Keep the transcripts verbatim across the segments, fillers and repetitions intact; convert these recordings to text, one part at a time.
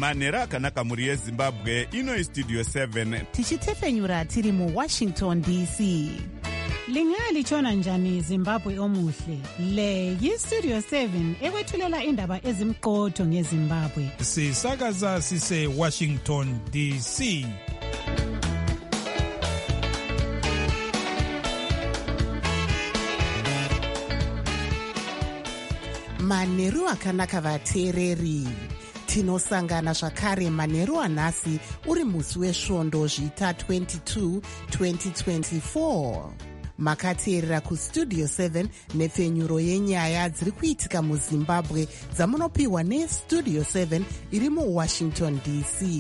manhero akanaka mhuri yezimbabwe. Ino istudio seven tichitefenyura tiri muwashington D C. Lingalitshona njani Zimbabwe omuhle? Le yistudio seven ekwethulela indaba ezimqotho ngeZimbabwe. Sisakaza sise Washington D C. Manheru akanaka vateereri. Tinosangana zvakare manheru anhasi uri musi wesvondo zvita twenty-two twenty twenty-four. Makateerera kustudio seven nepfenyuro yenyaya dziri kuitika muZimbabwe dzamunopiwa nestudio seven iri muWashington D C.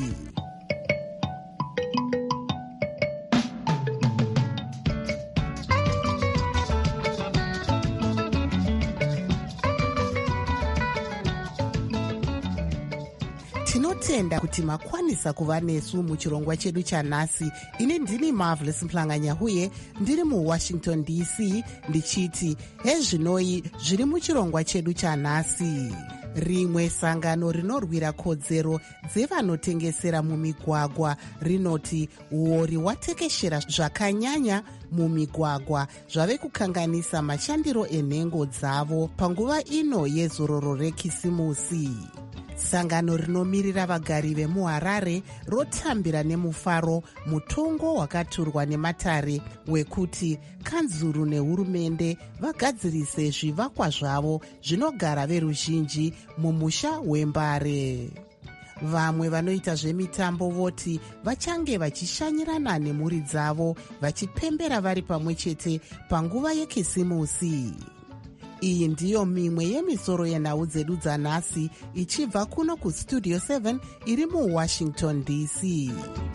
Tinotenda kuti makwanisa kuva nesu muchirongwa chedu chanhasi. Ini ndini Marvelous Mhlanganyahuye ndiri muWashington D C ndichiti hezvinoi zviri muchirongwa chedu chanhasi. Rimwe sangano rinorwira kodzero dzevanotengesera mumigwagwa rinoti uori watekeshera zvakanyanya mumigwagwa zvave kukanganisa mashandiro enhengo dzavo panguva ino yezororo rekisimusi. Sangano rinomirira vagari vemuHarare rotambira nemufaro mutongo wakaturwa nematare wekuti kanzuru nehurumende vagadzirise zvivakwa zvavo zvinogara veruzhinji mumusha weMbare. Vamwe vanoita zvemitambo voti vachange vachishanyirana nemhuri dzavo vachipembera vari pamwe chete panguva yekisimusi. Iyi ndiyo mimwe yemisoro yenhau dzedu dzanhasi ichibva kuno kustudio seven iri muWashington D C.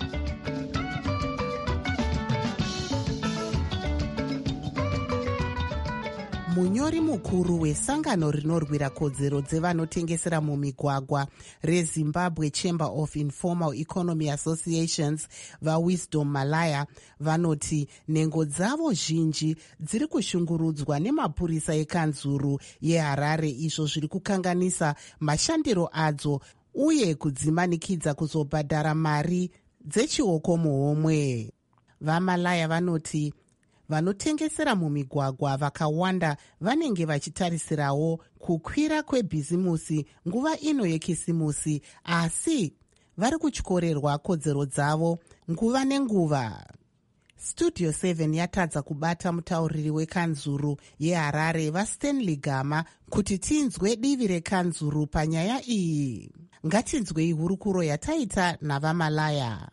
Munyori mukuru wesangano rinorwira kodzero dzevanotengesera mumigwagwa reZimbabwe Chamber of Informal Economy Associations vaWisdom Malaya vanoti nhengo dzavo zhinji dziri kushungurudzwa nemapurisa ekanzuru yeHarare izvo zviri kukanganisa mashandiro adzo uye kudzimanikidza kuzobhadhara mari dzechioko muhomwe. VaMalaya vanoti vanotengesera mumigwagwa vakawanda vanenge vachitarisirawo kukwira kwebhizimusi nguva ino yekisimusi, asi vari kutyorerwa kodzero dzavo nguva nenguva. Studio seven yatadza kubata mutauriri wekanzuru yeHarare vaStanley Gama kuti tinzwe divi rekanzuru panyaya iyi. Ngatinzwei hurukuro yataita navaMalaya.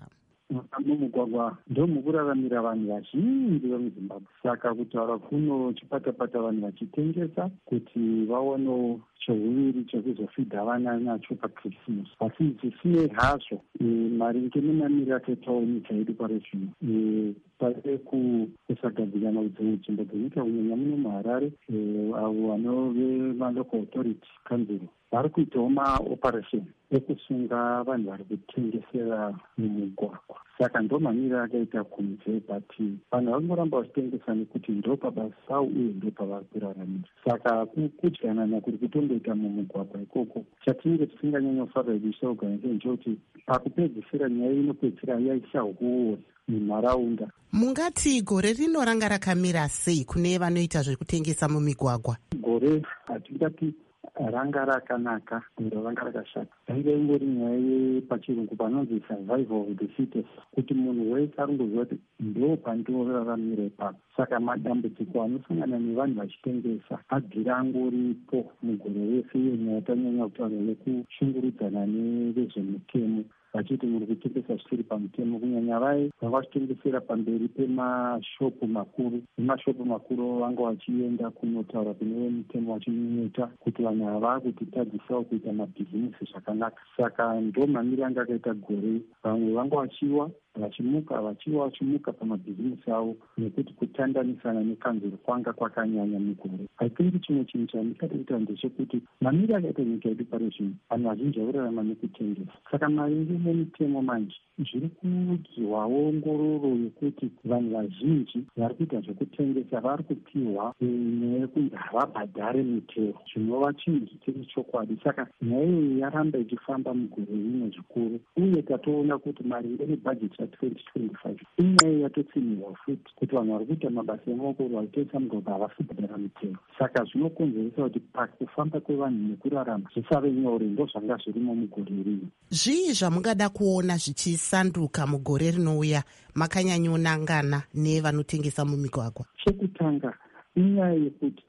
Mumugwagwa ndomukuraramira vanhu vazhinji vemuZimbabwe, saka kutaura kuno chipata-pata vanhu vachitengesa kuti vaonewo chouviri chekuzofidha vana nacho pakrisimasi. Asi zvisinei hazvo, maringe nemamiriro akaitawo nyika yedu pari zvino, pave kusagadzirana kudzimwe nzvimbo dzenyika kunyanya muno muHarare, avo vanove malocal authority kanzuru vari kuitawo maoperation ekusunga vanhu vari kutengesera mumugwagwa. Saka ndo mamiriro akaita kunze, but vanhu vangoramba vachitengesa nekuti ndo pabasa pavo uye ndo pavari kuraramira. Saka kudyanana kuri kutongoita mumugwagwa ikoko. Chatinenge tisinganyanyofarira idu seorganization ndechekuti pakupedzisira nyaya inopedzisira yaisa huo munharaunda. Mungati gore rino ranga rakamira sei kune vanoita zvekutengesa mumigwagwa? Gore hatingati ranga rakanaka, ndo ranga rakashata. Ranga ingori nyaya yepachirungu panonzi survival of the fittest, kuti munhu wese aringoziva kuti ndo pandinoraramira ipapo. Saka madambudziko anosangana nevanhu vachitengesa abvira angoripo mugore wese. Iyo nyaya tanyanya kutaura nekushungurudzana nevezvemutemo vachiti muri kutengesa zvisiri pamutemo, kunyanya vai vanga vachitengesera pamberi pemashopu makuru. Nemashopu makuru vanga vachienda kunotaura kune mutemo vachinyeta kuti vanhu hava kutitadzisawo kuita mabhizimusi zvakanaka. Saka ndo mamiriro anga akaita gore. Vamwe vanga vachiwa, vachimuka vachiva vachimuka pamabhizimusi avo nekuti kutandanisana nekanzuro kwanga kwakanyanya mugore. I think chimwe chinhu chandikada kuita ndechekuti mamiri akaita nyika yedu pari zvino vanhu vazhinji vakurarama nekutengesa. Saka maringe nemitemo manje zviri kuudzwawo ngororo yekuti vanhu vazhinji vari kuita zvekutengesa vari kupiwa nyaya yekunzi havabhadhare mitero, zvinova chinhu chisiri chokwadi. Saka nyaya iyi yaramba ichifamba mugore rino zvikuru, uye tatoona kuti maringe nebhajeti ratwenty twenty-five inyaya yatotsimirwa futi kuti vanhu vari kuita mabasa emaoko vachitengesa mugwagwa havasi kubhadhara mitero. Saka zvinokonzeresa kuti pakufamba kwevanhu nekurarama zvisave nyore. Ndo zvanga zvirimo mugore rino. Zvii zvamungada kuona zvichisanduka mugore rinouya makanyanyonangana nevanotengesa mumigwagwa? Chekutanga inyaya yekuti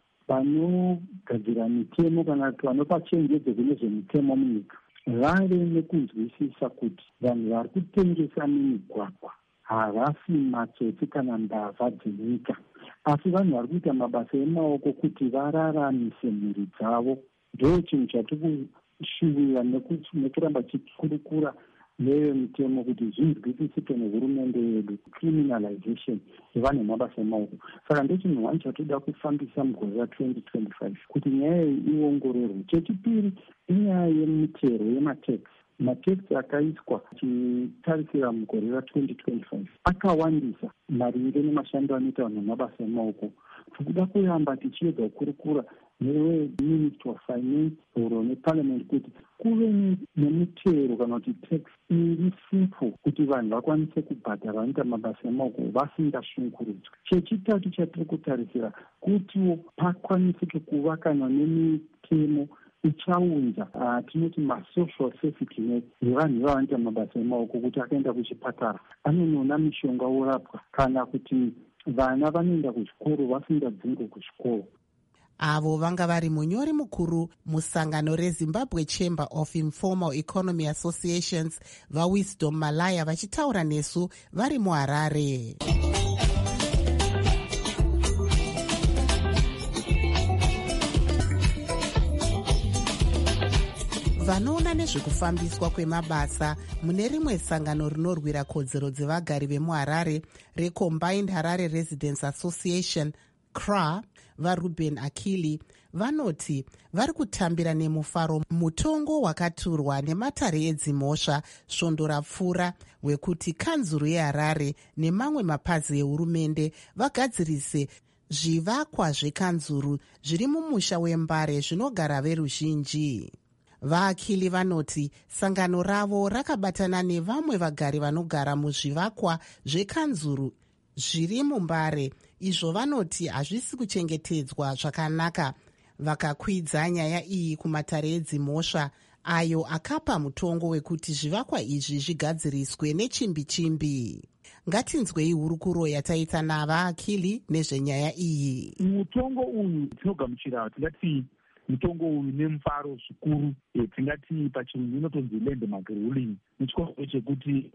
vanogadzira mitemo kana kuti vanopa chenjedzo kune zvemitemo munyika vave nekunzwisisa kuti vanhu vari kutengesa mumigwagwa havasi matsotsi kana mbavha dzenyika, asi vanhu vari kuita mabasa emaoko kuti vararamise mhuri dzavo. Ndo chinhu chatiri kushuvira nekuramba chikurukura neyo mitemo kuti zvinzwisisike nehurumende yedu, criminalization yevanhu mabasa emaoko. Saka ndechinhu wani chatoda kufambisa mugore ratwenty twenty-five kuti nyaya iyi iongororwe. Chechipiri inyaya yemitero yematex. Matex akaiswa achitarisira mugore ratwenty twenty-five akawandisa maringe nemashando anoita vanhu mabasa emaoko. Tikuda kuyamba tichiedza kukurukura newe Minister of Finance oro neParliament kuti kuve nemitero kana kuti tax iri simple kuti vanhu vakwanise kubhadhara vanoita mabasa emaoko vasingashungurudzwi. Chechitatu chatiri kutarisira kutiwo pakwanisike kuva kana nemitemo ichaunza uh, tinoti masocial safety net yevanhu vavanoita mabasa emaoko kuti akaenda kuchipatara anonona mishonga orapwa, kana kuti vana vanoenda kuchikoro vasingadzingwe kuchikoro. Avo vanga vari munyori mukuru musangano reZimbabwe Chamber of Informal Economy Associations vaWisdom Malaya vachitaura nesu vari muHarare. Vanoona nezvekufambiswa kwemabasa mune rimwe sangano rinorwira kodzero dzevagari vemuHarare reCombined Harare Residents Association C R A, vaRuben Akili, vanoti vari kutambira nemufaro mutongo wakaturwa nematare edzimhosva svondo rapfuura wekuti kanzuru yeHarare nemamwe mapazi ehurumende vagadzirise zvivakwa zvekanzuru zviri mumusha wembare zvinogara veruzhinji. VaAkili vanoti sangano ravo rakabatana nevamwe vagari vanogara muzvivakwa zvekanzuru zviri mumbare, izvo vanoti hazvisi kuchengetedzwa zvakanaka. Vakakwidza nyaya iyi kumatare edzimhosva ayo akapa mutongo wekuti zvivakwa izvi zvigadziriswe nechimbi chimbi. Ngatinzwei hurukuro yataita navaAkili nezvenyaya iyi. Mutongo uyu tinogamuchira tingati mutongo uyu nemufaro zvikuru, tingati pachirungu inotonzi landmark ruling, nechikonzero chekuti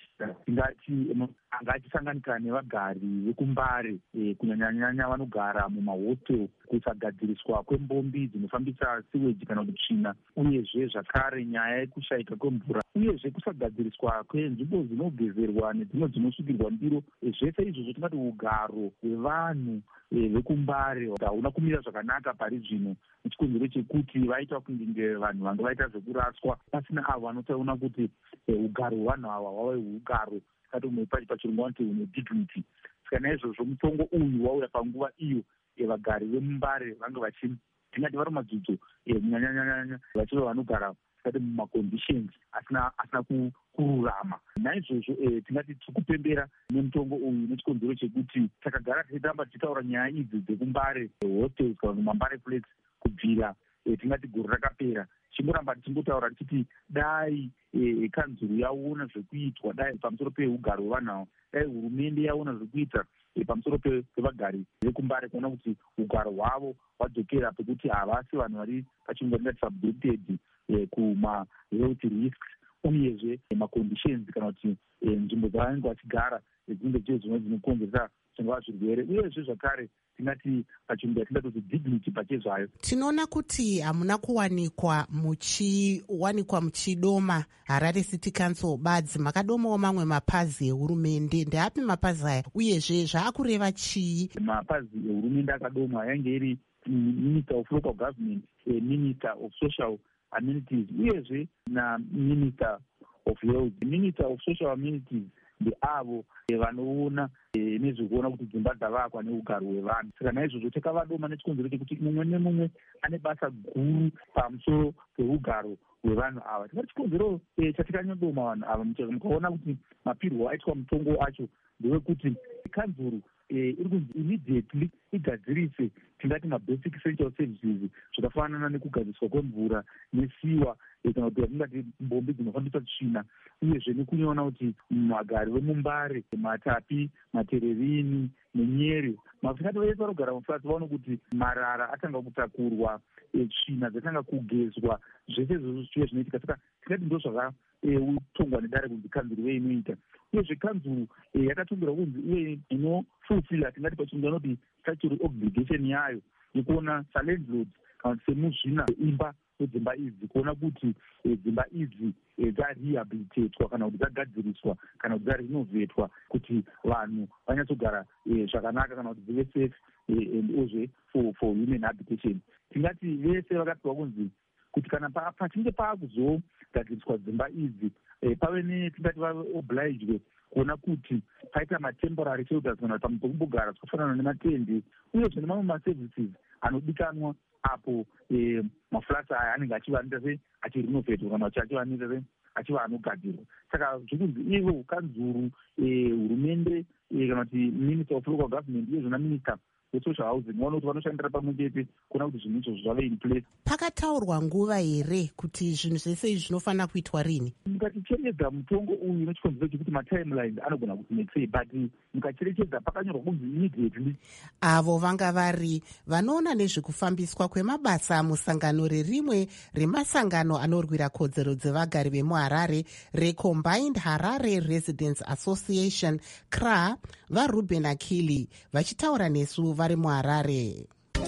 tingati angachisanganika nevagari vekumbare kunyanyanyanya vanogara mumahostel, kusagadziriswa kwembombi dzinofambisa siweji kana kuti tsvina, uyezve zvakare nyaya yekushayika kwemvura, uyezve kusagadziriswa kwenzvimbo dzinogezerwa nedzimwe dzinosukirwa ndiro. Zvese izvozvo tingati ugaro hwevanhu vekumbare hauna kumira zvakanaka pari zvino, nechikonzero chekuti vaita kunge vanhu vanga vaita zvekuraswa pasina avo vanotaura kuti ugaro hwevanhu ava hwave ugaro katomwe pachirungu vanoti une dignity. Saka naizvozvo mutongo uyu wauya panguva iyo vagari vemumbare vanga vachi tingati vari madzidzo kunyanyanyanya vachiva vanogara tikati mumaconditions asina asina kururama. Naizvozvo tingati tiri kupembera nemutongo uyu nechikonzero chekuti takagara tichiramba tichitaura nyaya idzi dzekumbare hostels kana kuti mambare flats kubvira tingati gore rakapera, chingoramba tichingotaura tichiti dai kanzuru yaona zvekuitwa dai pamusoro peugaro hwevanhu avo, dai hurumende yaona zvekuita pamusoro pevagari vekumbare kuona kuti ugaro hwavo hwadzokera pekuti havasi vanhu vari pachinhu tingati subjected kuma health risks, uyezve maconditions kana kuti nzvimbo dzavanenge vachigara dzinenge dziri dzimwe dzinokonzeresa zvingava zvirwere, uyezve zvakare tingati pachirungu yatingati kuti dignity pachezvayo. Tinoona kuti hamuna kuwanikwa muchiwanikwa muchidoma Harare City Council badzi, makadomawo mamwe mapazi ehurumende. Ndeapi mapazi aya uyezve zvaakureva chii? Mapazi ehurumende akadomwa yange iri Minister of Local Government, Minister of Social Amenities, uyezve na Minister of Health. Minister of Social Amenities ndeavo vanoona nezvekuona kuti dzimba dzavakwa neugaro hwevanhu. Saka naizvozvo takavadoma nechikonzero chekuti mumwe nemumwe ane basa guru pamusoro peugaro hwevanhu ava. Tingati chikonzero chatikanyodoma vanhu ava, mukaona kuti mapirwo aitwa mutongo acho ndewekuti kanzuru iri kunzi immediately igadzirise tingati mabasic essential services zvakafanana nekugadziriswa kwemvura nesiwa, kana kuti tingati mbombi dzinofambisa tsvina, uyezve nekunyona kuti magari vemumbare, matapi, matererini nenyere, mafikati vese vanogara muflatsi vaone kuti marara atanga kutakurwa, tsvina dzatanga kugezwa, zvese izvozvo zvichiva zvinoitika. Saka tingati ndo zvakatongwa nedare kunzi kanzuru veinoita. Uyezve kanzuru yakatongerwa kunzi iye inofulfila tingati pachirungu anoti statutory obligation yayo yekuona salandlords kana kuti semuzvina imba dzimba idzi, kuona kuti dzimba idzi dzarehabilitatwa kana kuti dzagadziriswa kana kuti dzarenovetwa kuti vanhu vanyatsogara zvakanaka kana kuti dzive safe and ozve for, for human habitation. Tingati vese vakapiwa kunzi kuti kana pachinge paakuzogadziriswa dzimba idzi pave netingati vave obliged kuona kuti paita matemporary shelters kana kuti pamumbogara zvakafanana nematende, uyezve nemamwe maservices anodikanwa apo eh, maflats aya anenge achivanita se achirinovetwa kana kuti achivanita se achiva anogadzirwa. Saka zvikunzi ivo kanzuru hurumende eh, kana kuti Minister of Local Government uyezve na Minister wesocial housing vaona kuti vanoshandira pamwe chete kuona kuti zvinhu izvo zvave in place. Pakataurwa nguva here kuti zvinhu zvese izvi zvinofanira kuitwa rini? Mukacherechedza mutongo uyu nechikonzero chekuti matimelines anogona kuti netsei, but mukacherechedza pakanyorwa kunzi immediately. Avo vanga vari vanoona nezvekufambiswa kwemabasa musangano rerimwe remasangano anorwira kodzero dzevagari vemuharare reCombined Harare Residents Association, C R A, vaRuben Akili vachitaura nesu vari muHarare.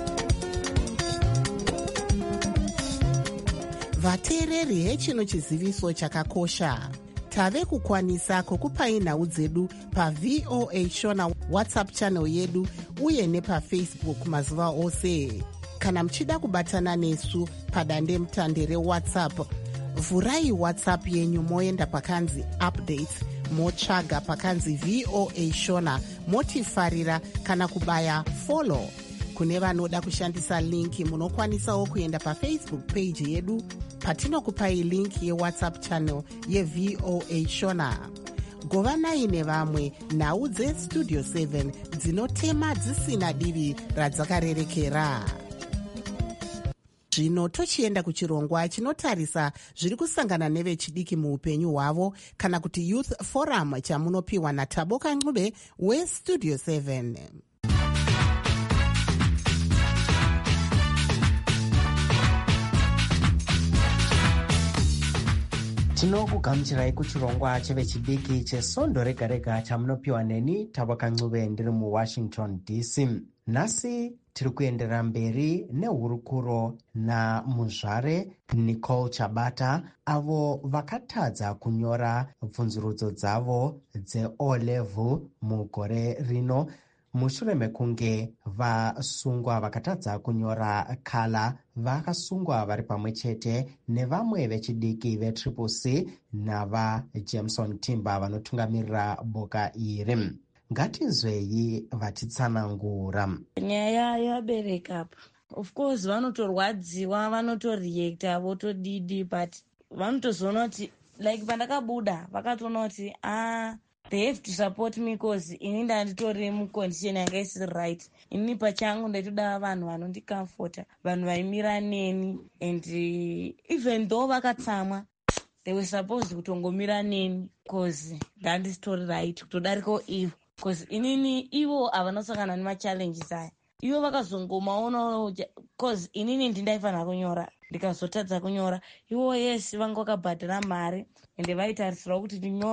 Vateereri, hechino chiziviso chakakosha. Tave kukwanisa kukupai nhau dzedu paV O A Shona WhatsApp channel yedu uye nepafacebook mazuva ose. Kana mchida kubatana nesu padande mutande reWhatsApp, vhurai WhatsApp yenyu moenda pakanzi updates, motsvaga pakanzi V O A Shona, motifarira kana kubaya follow. Kune vanoda kushandisa linki munokwanisawo kuenda pafacebook page yedu patinokupai link yeWhatsApp channel yeV O A Shona. Govanai nevamwe nhau dzeStudio seven dzinotema dzisina divi radzakarerekera. Zvino tochienda kuchirongwa chinotarisa zviri kusangana nevechidiki muupenyu hwavo kana kuti Youth Forum chamunopiwa naThabo Kancube weStudio seven. Tinokugamuchirai kuchirongwa chevechidiki chesondo rega rega chamunopiwa neni Thabo Kancube ndiri muWashington D C. Nhasi tiri kuendera mberi nehurukuro namuzvare Nicole Chabata avo vakatadza kunyora bvunzurudzo dzavo dzeO level mugore rino mushure mekunge vasungwa vakatadza kunyora kala vakasungwa vari pamwe chete nevamwe vechidiki veTriple C navaJameson Timber vanotungamirira boka iri. Ngatinzwei vatitsanangura. Nyaya yabereka apa, of course vanotorwadziwa, vanotoreacta, votodidi, but vanotozoona kuti like pandakabuda vakatoona kuti ah they have to support me because ini ndanditori mucondition yanga isiri right. Ini pachangu ndaitoda vanhu vanondicomforta, vanhu vaimira neni, and uh, even though vakatsamwa they were supposed kutongomira neni because ndanditori right kutodariko ivo, because inini ivo avanosangana nemachallenges aya. Ivo vakazongomaona because inini ndindaifanira kunyora ndikazotadza kunyora. Ivo yes vanga vakabhadhara mari ende vaitarisirwa kuti ndinyore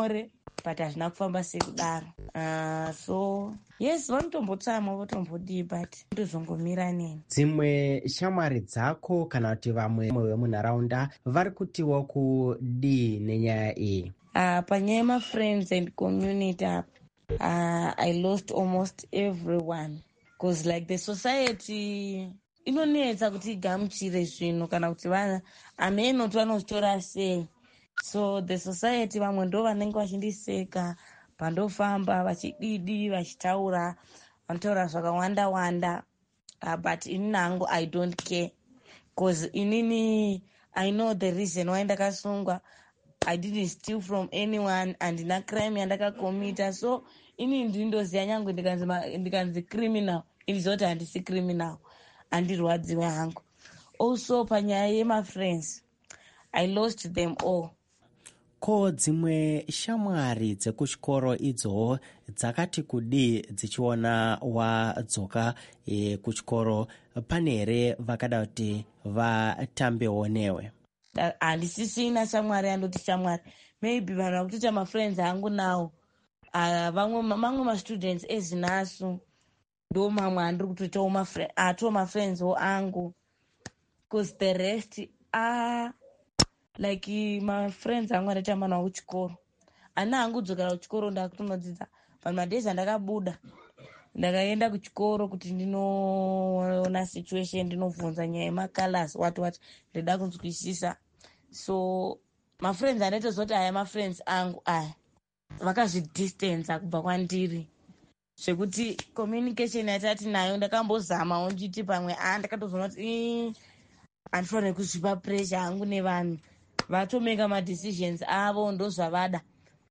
but hazvina kufamba sekudaro. Uh, so yes, vanotombotsamwa votombodii but ndozongomira neni. Dzimwe shamwari dzako kana kuti vamwe vemunharaunda vari kutiwo kudii nenyaya iyi? Uh, panyaya yemafriends and community up, uh, I lost almost everyone because like the society inonetsa kuti igamuchire zvinhu kana kuti vana amenoti vanozvitora sei. So the society vamwe ndo vanenge vachindiseka pandofamba vachididi vachitaura vanotaura zvakawanda wanda, uh, but inini hangu I don't care because inini I know the reason why ndakasungwa. I didn't steal from anyone and na crime yandakakomita, so ini ndindoziya nyange ndikanzi ndikanzi criminal indizoti handisi criminal handirwadziwe hangu. Also panyaya yemafriends I lost them all. Ko dzimwe shamwari dzekuchikoro idzo dzakati kudii dzichiona wadzoka e, kuchikoro? Pane here vakada kuti vatambewo newe? Handisisina shamwari andoti shamwari, maybe vanhu vakutoita mafriends angu nawo. Uh, vamwe mamwe mastudents ezinasu ndo mamwe andiri kutoitawo atowo mafriends wo angu, because the rest are like mafriends angu andaitamba nawo kuchikoro. Ana hangu dzokera kuchikoro ndakutonodzidza pamadhezi andakabuda ndakaenda kuchikoro kuti ndinoona situation, ndinovhunza nyaya yemacolors what what ndida kunzwisisa. So mafriends andaitozoti aya mafriends angu aya vakazvidistance kubva kwandiri, zvekuti communication yatati nayo ndakambozamawo nditi pamwe a ndakatozoona kuti handifaniri kuzvipa pressure hangu nevanhu, vatomeka madecisions avo ndozvavada.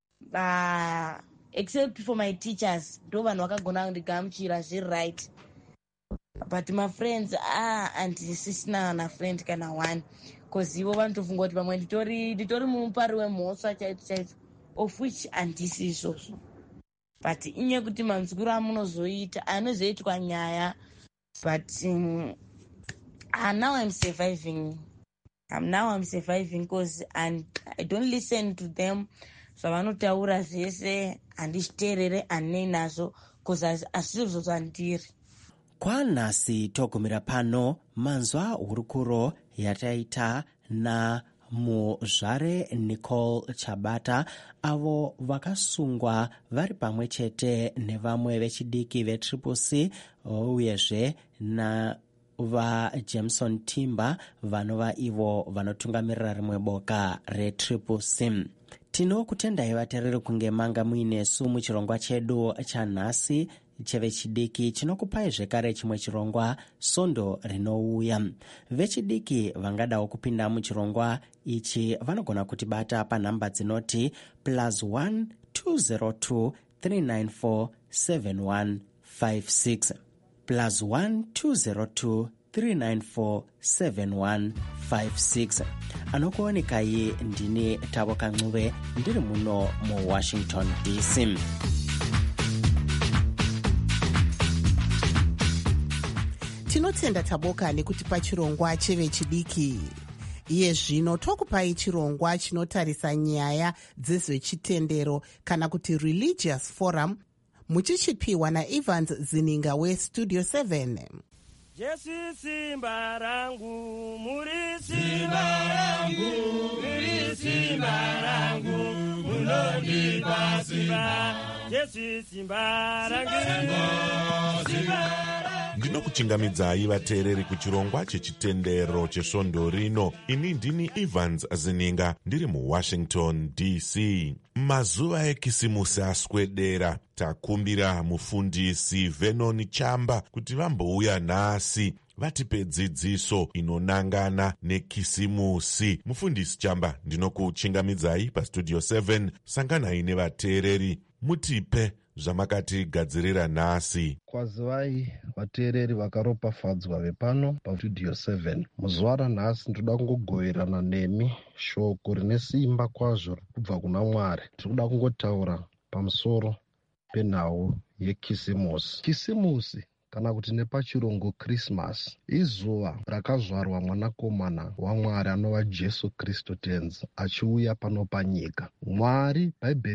Uh, except for my teachers ndo vanhu vakagona kundigamuchira zviri right, but mafriends ah handisisina nafriend kana one, because ivo vanotofunga kuti pamwe nditori nditori mupari wemhosva chaito chaito, of which handisi izvozvo. But inye kuti manzwiro amunozoita anozoitwa nyaya, but um, uh, now I'm surviving. I'm now I'm surviving because and I don't listen to them. Zvavanotaura zvese handizviteerere handinei nazvo because hazvizvo zvandiri. Kwanhasi togumira pano manzwa hurukuro yataita na muzvare Nicole Chabata avo vakasungwa vari pamwe chete nevamwe vechidiki vetriple C uyezve na vaJameson Timber vanova ivo vanotungamirira rimwe boka retriple C. Tinokutendai vateereri kunge manga muinesu muchirongwa chedu chanhasi chevechidiki chinokupai zvekare chimwe chirongwa Sondo rinouya. Vechidiki vangadawo kupinda muchirongwa ichi vanogona kutibata panhamba dzinoti plus one two zero two three nine four seven one five six plus one two zero two three nine four seven one five six. Anokuonekai ndini Tabo Kanxube ndiri muno mu Washington D C. Tinotenda Taboka nekutipa chirongwa chevechidiki. Iye zvino tokupai chirongwa chinotarisa nyaya dzezvechitendero kana kuti religious forum, muchichipiwa naEvans Zininga weStudio seven. Jesu simba rangu, muri simba rangu, muri simba rangu, munondipa simba. Jesu simba rangu, simba rangu. Ndinokuchingamidzai vateereri kuchirongwa chechitendero chesvondo rino. Ini ndini Evans Zininga ndiri muWashington D C. Mazuva ekisimusi aswedera, takumbira mufundisi Vernon Chamba kuti vambouya nhasi vatipe dzidziso inonangana nekisimusi. Mufundisi Chamba, ndinokuchingamidzai paStudio seven. Sanganai nevateereri mutipe zvamakatigadzirira nhasi. Kwazivai vateereri vakaropafadzwa vepano paStudio seven. Muzuva ranhasi ndoda kungogoverana nemi shoko rine simba kwazvo kubva kuna Mwari. Tinoda kungotaura pamusoro penhau yekisimusi. Kisimusi kana kuti nepachirungu Christmas izuva rakazvarwa mwanakomana waMwari anova Jesu Kristu tenzi achiuya pano panyika. Mwari, Bhaibheri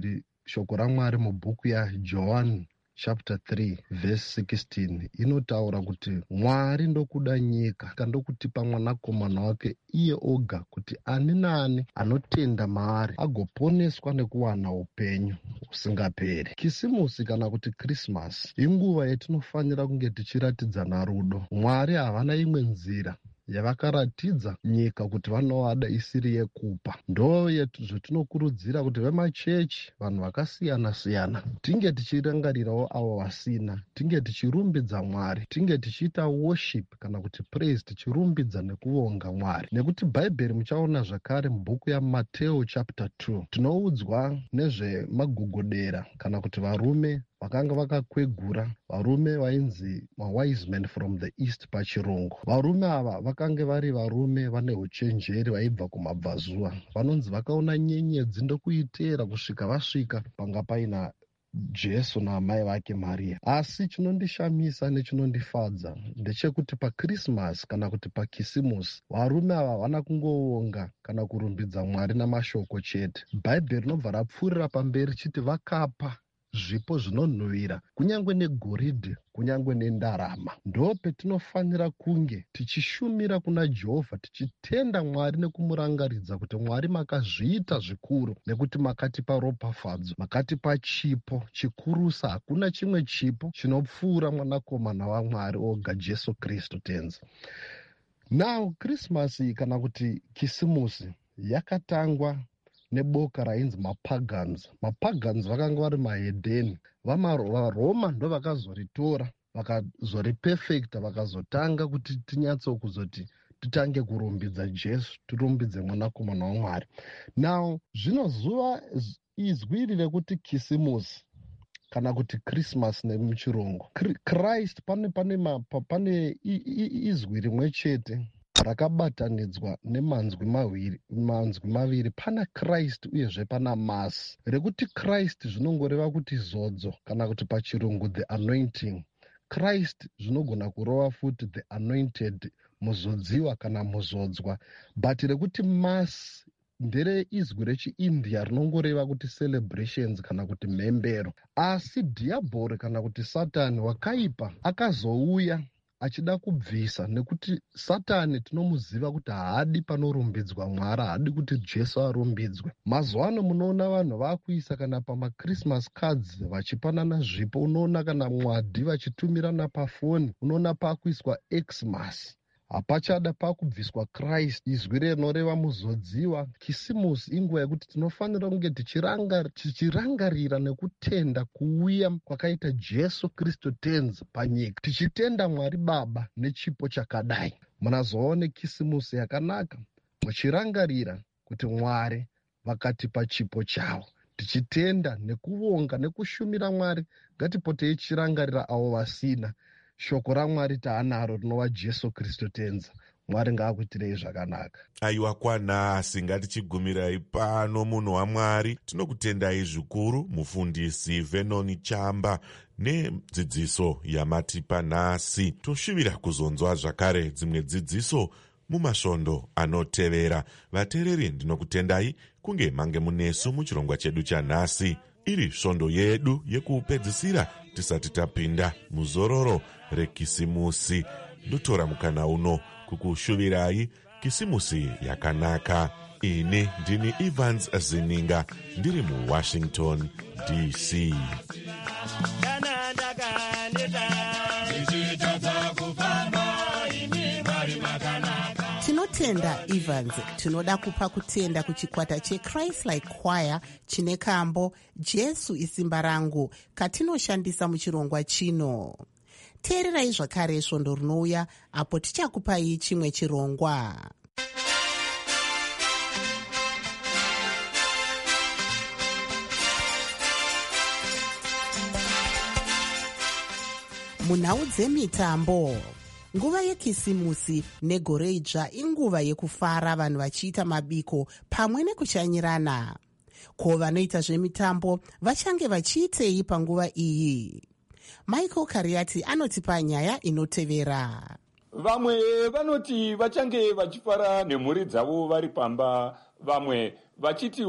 shoko ramwari mubhuku yaJohani chapter three verse sixteen inotaura kuti Mwari ndokuda nyika ndokutipa mwanakomana wake iye oga kuti ani naani anotenda maari agoponeswa nekuwana upenyu usingaperi. Kisimusi kana kuti Christmas inguva yatinofanira kunge tichiratidzana rudo. Mwari havana imwe nzira yavakaratidza nyika kuti vanovada isiri yekupa. Ndo zvatinokurudzira kuti vemachechi, vanhu vakasiyana-siyana, tinge tichirangarirawo avo vasina, tinge tichirumbidza Mwari, tinge tichiita worship kana kuti praise, tichirumbidza nekuvonga Mwari. Nekuti Bhaibheri muchaona zvakare mubhuku yaMateo chapter two tinoudzwa nezvemagogodera kana kuti varume vakanga vakakwegura, varume vainzi wise men from the east pachirungu. Varume ava vakanga vari varume vane uchenjeri vaibva kumabvazuva. Vanonzi vakaona nyenyedzi ndokuiteera kusvika vasvika panga paina Jesu naamai vake Maria. Asi chinondishamisa nechinondifadza ndechekuti paKrismas kana kuti pakisimusi varume ava havana kungovonga kana kurumbidza Mwari namashoko chete. Bhaibheri rinobva rapfuurira pamberi chiti vakapa zvipo zvinonhuhwira, kunyange negoridhe, kunyange nendarama. Ndo petinofanira kunge tichishumira kuna Jehovha, tichitenda Mwari nekumurangaridza kuti Mwari makazviita zvikuru, nekuti makatipa ropafadzo, makatipa chipo chikurusa. Hakuna chimwe chipo chinopfuura mwanakomana waMwari oga, Jesu Kristu tenzi. Now Christmas kana kuti kisimusi yakatangwa neboka rainzi mapagans. Mapagans vakanga vari mahedheni. VaRoma ndo vakazoritora vakazoripefekta, vakazotanga kuti tinyatso kuzoti titange kurumbidza Jesu, tirumbidze mwanakomana waMwari. Now zvino zuva izwi rekuti kisimusi kana kuti Christmas nemuchirungu, Christ pane pane pane izwi rimwe chete rakabatanidzwa nemanzwi maviri manzwi maviri. Pana Christ uyezve pana Mass. Rekuti Christ zvinongoreva kuti zodzo kana kuti pachirungu the anointing. Christ zvinogona kurova futi the anointed, muzodziwa kana muzodzwa. But rekuti Mass ndere izwi rechiIndia rinongoreva kuti celebrations kana kuti mhembero. Asi dhiabhori kana kuti Satani wakaipa akazouya achida kubvisa, nekuti Satani tinomuziva kuti haadi panorumbidzwa Mwari, haadi kuti Jesu arumbidzwe. Mazuva ano munoona vanhu vakuisa kana pamaChristmas cards vachipanana zvipo, unoona kana mwadi vachitumirana pafoni, unoona pakuiswa Xmas. Hapachada pakubviswa Christ. Izwi rinoreva muzodziwa. Kisimusi inguva yekuti tinofanira kunge tichirangarira nekutenda kuuya kwakaita Jesu Kristu tenzi panyika, tichitenda Mwari Baba nechipo chakadai. Munazoone kisimusi yakanaka muchirangarira kuti Mwari vakatipa chipo chavo, tichitenda nekuvonga nekushumira Mwari. Ngatipotei tichirangarira avo vasina. Shoko raMwari taanaro rinova Jesu Kristu tenza. Mwari ngaakuitirei zvakanaka. Aiwa kwanhasi, ngatichigumirai pano munhu waMwari. Tinokutendai zvikuru mufundisi Vernon Chamba nedzidziso yamatipa nhasi. Toshuvira kuzonzwa zvakare dzimwe dzidziso mumasvondo anotevera. Vateereri, ndinokutendai kunge mange munesu muchirongwa chedu chanhasi, iri svondo yedu yekupedzisira tisati tapinda muzororo rekisimusi. Ndotora mukana uno kukushuvirai kisimusi yakanaka. Ini ndini Evans Zininga, ndiri muWashington D C. Tinotenda Evans. Tinoda kupa kutenda kuchikwata cheChrist Like Choir chine kambo Jesu isimba rangu katinoshandisa muchirongwa chino. Teererai zvakare svondo rinouya apo tichakupai chimwe chirongwa. Munhau dzemitambo. Nguva yekisimusi negore idzva inguva yekufara, vanhu vachiita mabiko pamwe nekushanyirana. Ko vanoita zvemitambo vachange vachiitei panguva iyi? Michael Kariati anotipa nyaya inotevera. Vamwe vanoti vachange vachifara nemhuri dzavo vari pamba, vamwe vachitiwo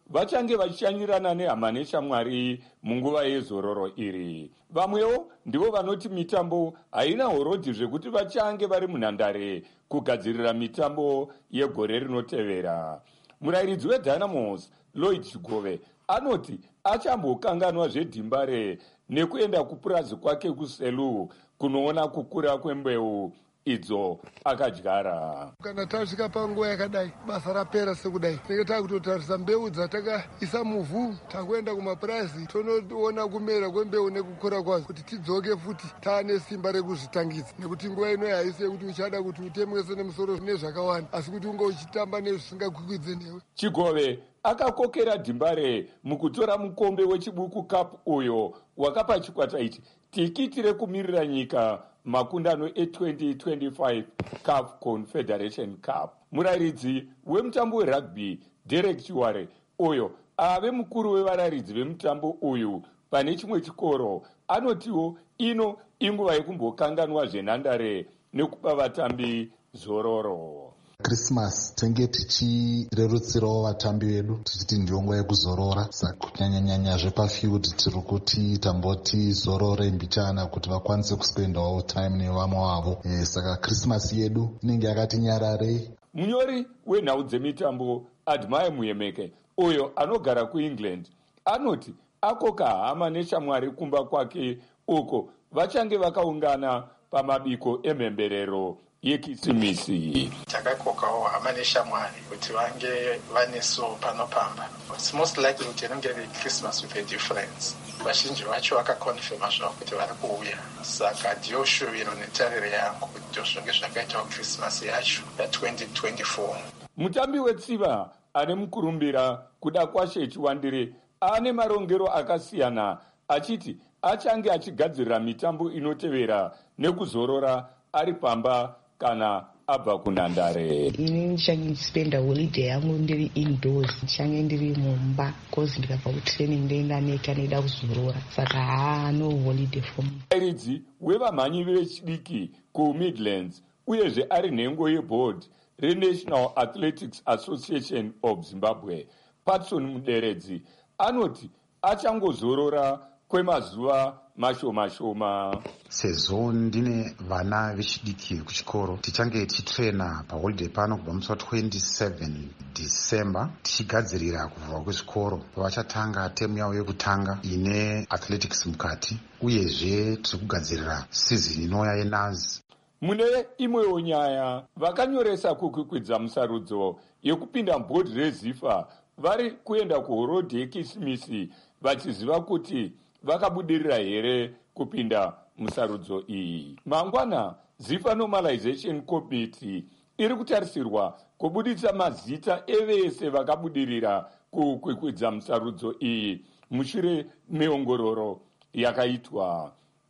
vachange vachishanyirana nehama neshamwari munguva yezororo iri. Vamwewo ndivo vanoti mitambo haina horodhi zvekuti vachange vari munhandare kugadzirira mitambo yegore rinotevera. Murayiridzi weDynamos Lloyd Chigove anoti achambokanganwa zvedhimbare nekuenda kupurazi kwake kuSelu kunoona kukura kwembeu idzo akadyara. Kana tasvika panguva yakadai basa rapera sekudai tinenge takutotarisa mbeu dzatakaisa muvhu takuenda kumapurazi tonoona kumera kwembeu nekukura kwazo kuti tidzoke futi taane simba rekuzvitangidza, nekuti nguva ino haisi yekuti uchada kuti utemwese nemusoro nezvakawanda asi kuti unge uchitamba nezvisingakwikvidze newe. Chigove akakokera dhimbare mukutora mukombe wechibuku cup uyo wakapa chikwata ichi tikiti rekumirira nyika makundano e-twenty twenty-five CAF Confederation Cup. Murayiridzi wemutambo werugby Derek Chiware uyo ave mukuru wevarayiridzi vemutambo uyu pane chimwe chikoro anotiwo ino inguva yekumbokanganwa zvenhandare nekupa vatambi zororo. Christmas tenge tichirerutsirawo vatambi vedu tichiti ndiyo nguva yekuzorora, saka kunyanyanyanya zvepafield tiri kuti tamboti zorore mbichana kuti vakwanise kuspendawo time nevamwe wavo. E, saka Christmas yedu inenge yakati nyararei. Munyori wenhau dzemitambo Admire Muyemeke uyo anogara kuEngland anoti akoka hama neshamwari kumba kwake uko vachange vakaungana pamabiko emhemberero yekisimisi. Takakokawo hama neshamwari kuti vange vaneso panopamba. It's most likely kuti inenge iri Christmas with a difference. Vazhinji vacho vakakonfirma zvavo kuti vari kuuya, saka ndiyo shuviro netariro yangu kuti ndozvonge zvakaitawo Christmas yacho ya-twenty twenty-four. Mutambi wetsiva ane mukurumbira kuda kwashe Chiwandire ane marongero akasiyana achiti achange achigadzirira mitambo inotevera nekuzorora ari pamba kana abva kunhandare. Ini ndichange ndispenda holiday yangu ndiri indoors, ndichange ndiri mumba because ndikabva kutraining ndoenda neta ndoda kuzorora, saka haa no holiday for me. Murayiridzi wevamhanyi vechidiki kuMidlands uyezve ari nhengo yeboard reNational Athletics Association of Zimbabwe Patson Muderedzi anoti achangozorora kwemazuva mashoma shoma. Sezvo ndine vana vechidiki kuchikoro tichange tichitrena paholiday pano kubva musi wa-twenty-seven December tichigadzirira kuvhurwa kwezvikoro pavachatanga temu yavo yekutanga ine athletics mukati, uyezve tiri kugadzirira sizini inouya yeNazi. Mune imwewo nyaya vakanyoresa kukwikwidza musarudzo yekupinda mubhodhi reZIFA vari kuenda kuhorodhi yekisimisi vachiziva kuti vakabudirira here kupinda musarudzo iyi. Mangwana ZIFA Normalization Committee iri kutarisirwa kubuditsa mazita evese vakabudirira kukwikwidza musarudzo iyi mushure meongororo yakaitwa.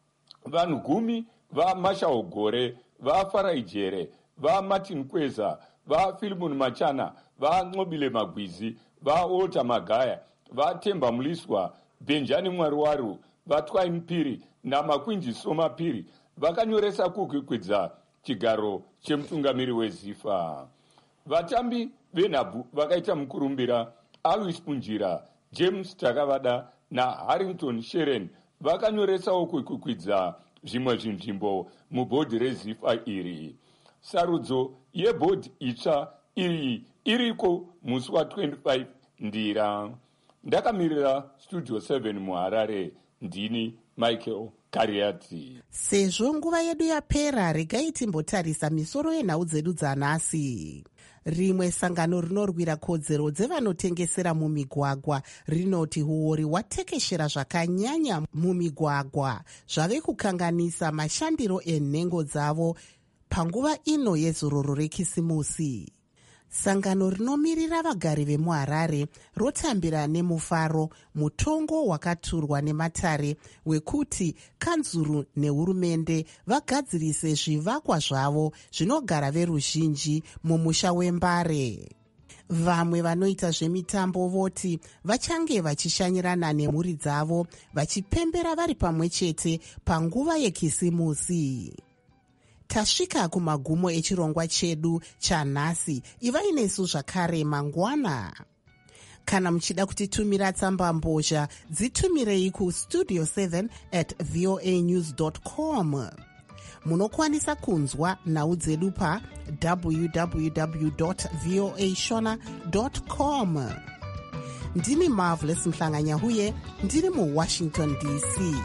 Vanhu gumi vaMashahogore, vaFaraijere, vaMartin Kweza, vaFilimon Machana, vaNxobile Magwizi, vaOlta Magaya, vaTemba Muliswa, Benjani Mwariwaru, vaTwain Piri naMakwinji Soma Piri vakanyoresa kukwikwidza chigaro chemutungamiri weZIFA. Vatambi venhabvu vakaita mukurumbira Alois Punjira, James Takavada naHarrington Sheren vakanyoresawo kukwikwidza zvimwe zvinzvimbo mubhodhi reZIFA iri. Sarudzo yebhodhi itsva iyi iriko musi wa-twenty-five Ndira. Ndakamirira Studio seven muHarare, ndini Michael Kariati. Sezvo nguva yedu yapera, regai timbotarisa misoro yenhau dzedu dzanhasi. Rimwe sangano rinorwira kodzero dzevanotengesera mumigwagwa rinoti huori hwatekeshera zvakanyanya mumigwagwa zvave kukanganisa mashandiro enhengo dzavo panguva ino yezororo rekisimusi. Sangano rinomirira vagari vemuHarare rotambira nemufaro mutongo wakaturwa nematare wekuti kanzuru nehurumende vagadzirise zvivakwa zvavo zvinogara veruzhinji mumusha weMbare. Vamwe vanoita zvemitambo voti vachange vachishanyirana nemhuri dzavo vachipembera vari pamwe chete panguva yekisimusi. Tasvika kumagumo echirongwa chedu chanhasi. Iva inesu zvakare mangwana. Kana muchida kutitumira tsamba mbozha, dzitumirei ku studio seven at voanews dot com. Munokwanisa kunzwa nhau dzedu pa w w w dot voa shona dot com. Ndini Marvelous Mhlanganyahuye, ndiri mu Washington D C.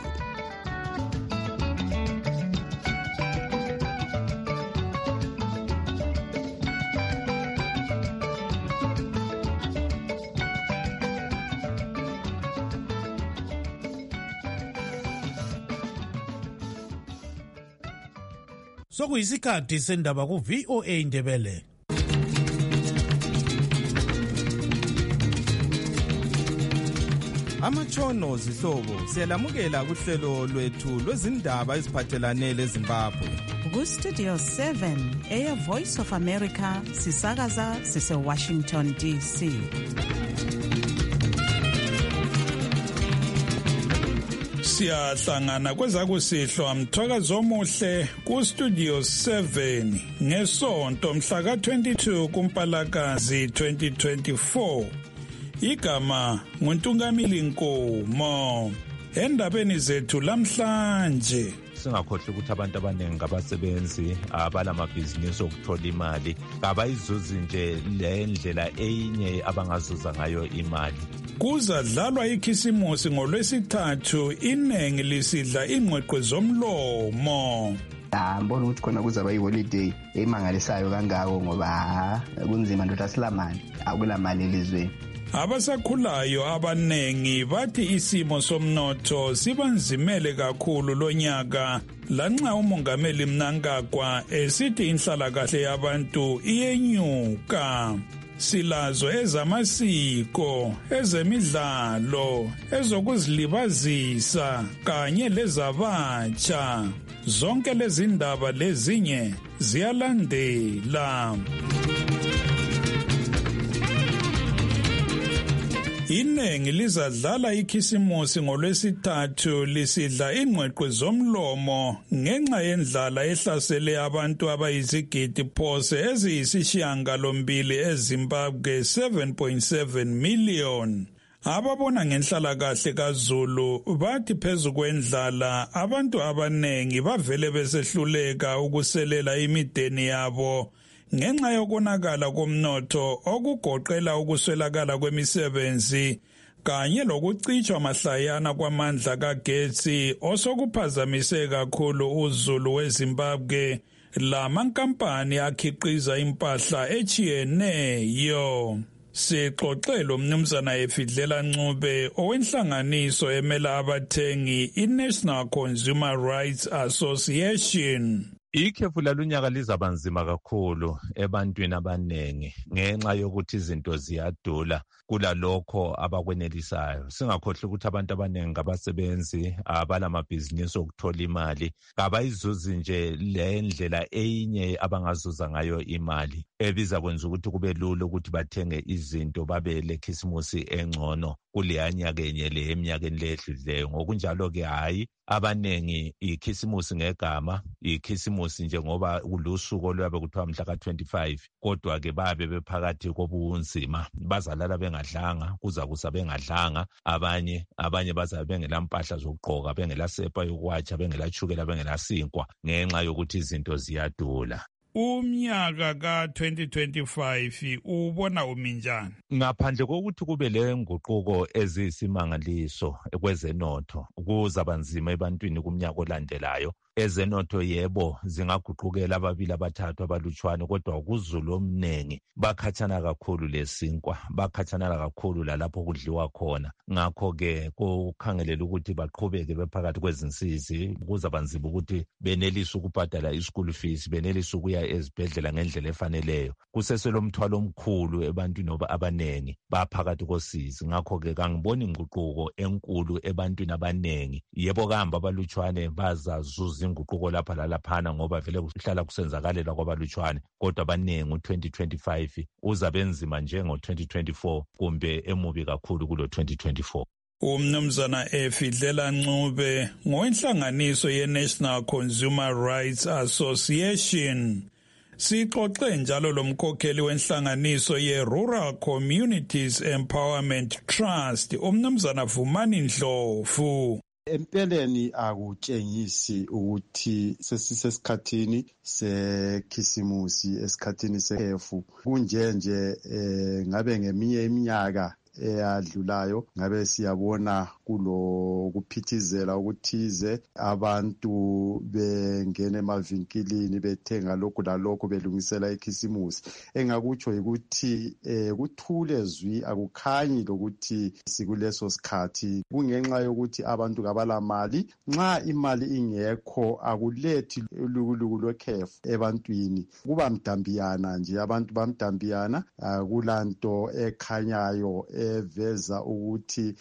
Sokuyisikhathi sendaba ku V O A Ndebele. Amatshono zihlobo siyalamukela kuhlelo lwethu lwezindaba eziphathelane leZimbabwe. Ku Studio seven eya Voice of America sisakaza sise Washington D C. Siyahlangana kwezakusihlwa mthwakazo omuhle ku Studio seven ngesonto mhla ka twenty-two kuMpalakazi twenty twenty-four. Igama nguNtungamili Nkomo. Endabeni zethu lamhlanje singakhohle ukuthi abantu abaningi abasebenzi abalamabhizinisi okuthola imali kabayizuzi nje le ndlela eyinye abangazuza ngayo imali. Kuzadlalwa ikhisimusi ngolwesithathu, inengi lisidla ingqweqwe zomlomo. Ngibona ukuthi khona kuzaba iholiday emangalisayo kangako ngoba kunzima ndoda silamali akulamali elizweni. Abasakhulayo abanengi bathi isimo somnotho sibanzimele kakhulu lonyaka, lanxa umongameli Mnangagwa esithi inhlalakahle yabantu iyenyuka. Silazo ezamasiko, ezemidlalo, ezokuzilibazisa kanye lezabatsha. Zonke lezi ndaba lezinye ziyalandela. Inengi lizadlala ikhisimusi ngolwesithathu lisidla ingqweqwe zomlomo ngenxa yendlala ehlasele abantu abayizigidi phose eziyisishiyangalombili eZimbabwe seven point seven million. Ababona ngenhlalakahle kaZulu bathi phezu kwendlala abantu abanengi bavele besehluleka ukuselela imideni yabo ngenxa yokonakala komnotho okugoqela ukuswelakala kwemisebenzi kanye lokucitshwa mahlayana kwamandla kagetsi osokuphazamise kakhulu uzulu weZimbabwe lamankampani akhiqiza impahla echiyeneyo. Sixoxelo mnumzana Efidlela Ncube owenhlanganiso emela abathengi iNational Consumer Rights Association. Ikhefu lalunyaka lizabanzima kakhulu ebantwini abanengi ngenxa yokuthi izinto ziyadula kulalokho abakwenelisayo. Singakhohle ukuthi abantu abanengi abasebenzi abalamabhizinisi okuthola imali kabayizuzi nje le ndlela eyinye abangazuza ngayo imali ebiza kwenza ukuthi kube lula ukuthi bathenge izinto babe lekhisimusi engcono kuleya nyaka enye le eminyakeni ledlulileyo. Ngokunjalo ke hayi abanengi ikhisimusi ngegama ikhisimusi nje ngoba ulusuku olwabe kuthiwa mhla ka twenty-five, kodwa ke babe bephakathi kobunzima, bazalala bengadlanga kuza kusa bengadlanga, abanye abanye bazabe bengelampahla zokugqoka, bengelasepa yokwatsha, bengelachukela, bengelasinkwa ngenxa yokuthi izinto ziyadula. Umnyaka ka twenty twenty-five ubona uminjani? Ngaphandle kokuthi kube le nguquko ezisimangaliso kwezenotho kuzabanzima ebantwini kumnyaka olandelayo. Ezenotho yebo zingaguqukela ababili abathathu abalutshwane, kodwa kuzulu omningi bakhathana kakhulu lesinkwa, bakhathana kakhulu lalapho kudliwa khona. Ngakho ke kukhangelela ukuthi baqhubeke bephakathi kwezinsizi, kuzabanzima ukuthi benelise ukubhadala ischool fees, benelise ukuya ezibhedlela ngendlela efaneleyo. Kuseselo mthwalo omkhulu ebantwini abanengi baphakathi kosizi. Ngakho ke kangiboni inguquko enkulu ebantwini abanengi. Yebo kahamba abalutshwane bazazuza inguquko lapha lalaphana ngoba vele kuhlala kusenzakalela kwabalutshwane, kodwa abanengi u twenty twenty-five uzabe nzima njengo twenty twenty-four kumbe emubi kakhulu kulo twenty twenty-four. Umnumzana Efidlela Ncube ngowenhlanganiso ye-National Consumer Rights Association. Sixoxe njalo lomkhokheli wenhlanganiso ye-Rural Communities Empowerment Trust, umnumzana Vumani Ndlovu. Empeleni akutshengisi ukuthi sesisesikhathini sekhisimusi, esikhathini sekhefu. Kunjenje eh, ngabe ngeminye iminyaka eyadlulayo ngabe siyabona kulo kuphithizela ukuthize abantu bengena emavinkilini bethenga lokhu lalokhu belungisela ikhisimusi. Engakutsho ukuthi eh, kuthule zwi, akukhanyi lokuthi sikuleso sikhathi. Kungenxa yokuthi abantu kabala mali. Nxa imali ingekho akulethi ulukuluku lwekhefu ebantwini. Kuba mdambiyana nje, abantu bamdambiyana, akulanto ekhanyayo eveza ukuthi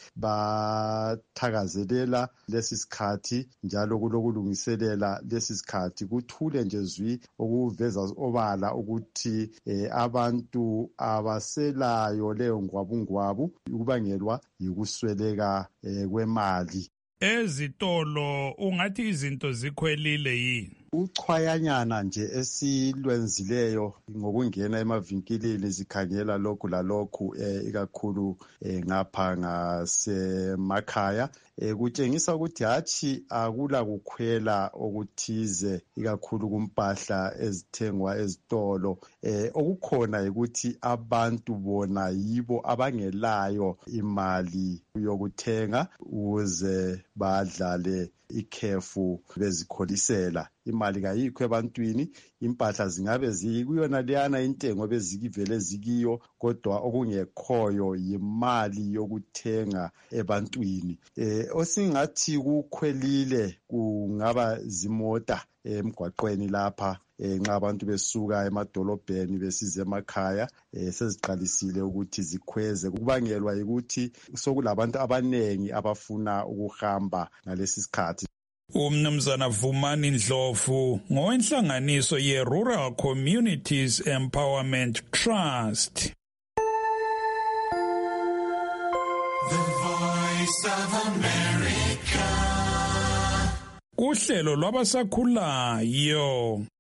bathakazelela lesi sikhathi njalo kulokulungiselela lesi sikhathi. Kuthule nje zwi okuveza obala ukuthi eh, abantu abaselayo leyo ngwabungwabu kubangelwa yikusweleka eh, kwemali. Ezitolo ungathi izinto zikhwelile yini? Uchwayanyana nje esilwenzileyo ngokungena emavinkilini zikhangela lokhu lalokhu eh, ikakhulu eh, ngapha ngasemakhaya eh, kutshengisa ukuthi hatshi akula kukhwela okuthize ikakhulu kumpahla ezithengwa ezitolo. Eh, okukhona ukuthi abantu bona yibo abangelayo imali yokuthenga ukuze badlale ikhefu bezikholisela. Imali kayikho ebantwini, impahla zingabe zikuyona leyana intengo bezikivele zikiyo, kodwa okungekhoyo yimali yokuthenga ebantwini. Eh, osingathi kukhwelile kungaba zimota emgwaqweni lapha eh, nxa abantu besuka emadolobheni besize emakhaya eh, seziqalisile ukuthi zikhweze. Kubangelwa ukuthi sokulabantu abanengi abafuna ukuhamba ngalesi sikhathi. Umnumzana Vumani Ndlovu ngowenhlanganiso ye-Rural Communities Empowerment Trust. The Voice of America. Uhlelo lwabasakhulayo.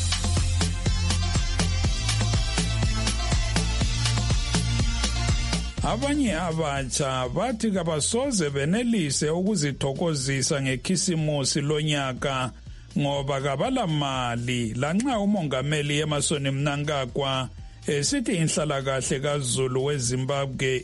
Abanye abatsha bathi kabasoze benelise ukuzithokozisa ngekhisimusi lonyaka ngoba kabala mali, lanxa umongameli Emmerson Mnangagwa esithi inhlalakahle kaZulu weZimbabwe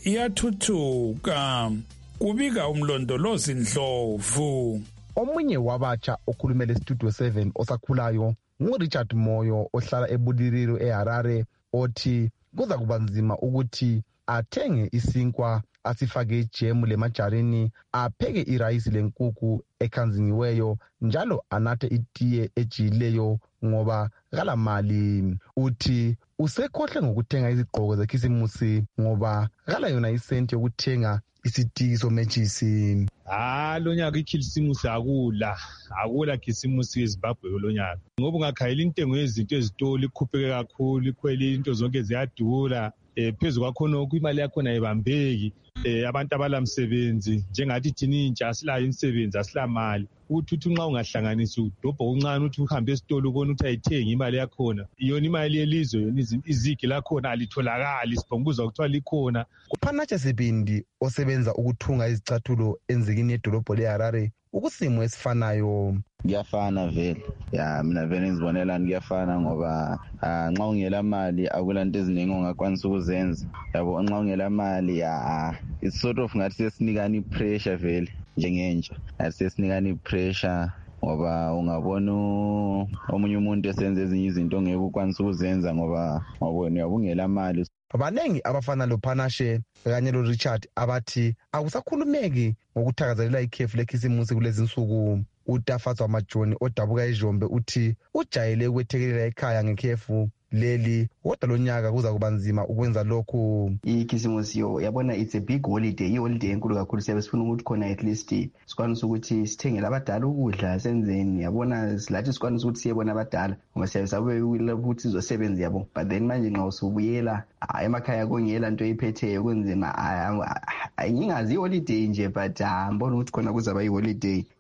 iyathuthuka. Kubika umlondolozi Ndlovu. Omunye wabatsha okhulumele Studio seven osakhulayo nguRichard Moyo ohlala eBulililo eHarare, othi kuza kuba nzima ukuthi athenge isinkwa asifake ijemu lemajarini, apheke irayisi lenkukhu ekhanzingiweyo njalo anathe itiye ejiyileyo ngoba kala mali. Uthi usekhohle ngokuthenga izigqoko zekhisimusi ngoba kala yona isenti yokuthenga isitiki sometshisi. Ah, lo nyaka ikhisimusi akula akula khisimusi eZimbabwe lo nyaka ngoba ungakhayela intengo yezinto ezitolo ikhupheke kakhulu, ikhwele into zonke ziyadura. Eh, phezu kwakhona imali yakhona ayibambeki. Eh, abantu abalamsebenzi njengathi thina intsha asilayo imisebenzi, asilamali. Uthi uthi nxa ungahlanganisa udobho kuncane uthi uhambe esitolo ubona ukuthi ayithengi imali yakhona. Iyona imali yelizwe, yona izigi lakhona alitholakali, sibhonguza ukuthiwa likhona. Uphanatshe Sibindi osebenza ukuthunga izicathulo enzikini yedolobho leHarare ukusimo esifanayo. Kuyafana vele, ya mina vele ngizibonela kuyafana ngoba nxa ungela mali akulanto eziningi ongakwanisa ukuzenza. Yabo nxa ungela mali ya it's sort of ngathi sesinikana ipressure vele njengentsha. Sesinikana ipressure ngoba ungabona omunye umuntu esenza ezinye izinto ongeke ukwanisa ukuzenza ngoba wabona uyabungela mali. Abanengi abafana loPhanashe kanye loRichard abathi akusakhulumeki ngokuthakazelela ikhefu lekhisimusi kulezi nsuku. Utafatswa Majoni odabuka eJombe uthi ujayele ukwethekelela ekhaya ngekhefu leli, kodwa lo nyaka kuza kuba nzima ukwenza lokhu. Ikhisimusi yo yabona it's a big holiday, iholiday enkulu kakhulu. Siyabe sifuna ukuthi khona at least sikwanisa ukuthi sithengele abadala ukudla senzeni, yabona silathi sikwanisa ukuthi siyebona abadala ngoba siyabe sabe ukuthi izosebenza yabo. But then manje nxa usubuyela emakhaya kongela into iphetheyo kunzima. Ngingazi iholiday nje but mbona ukuthi khona kuzaba iholiday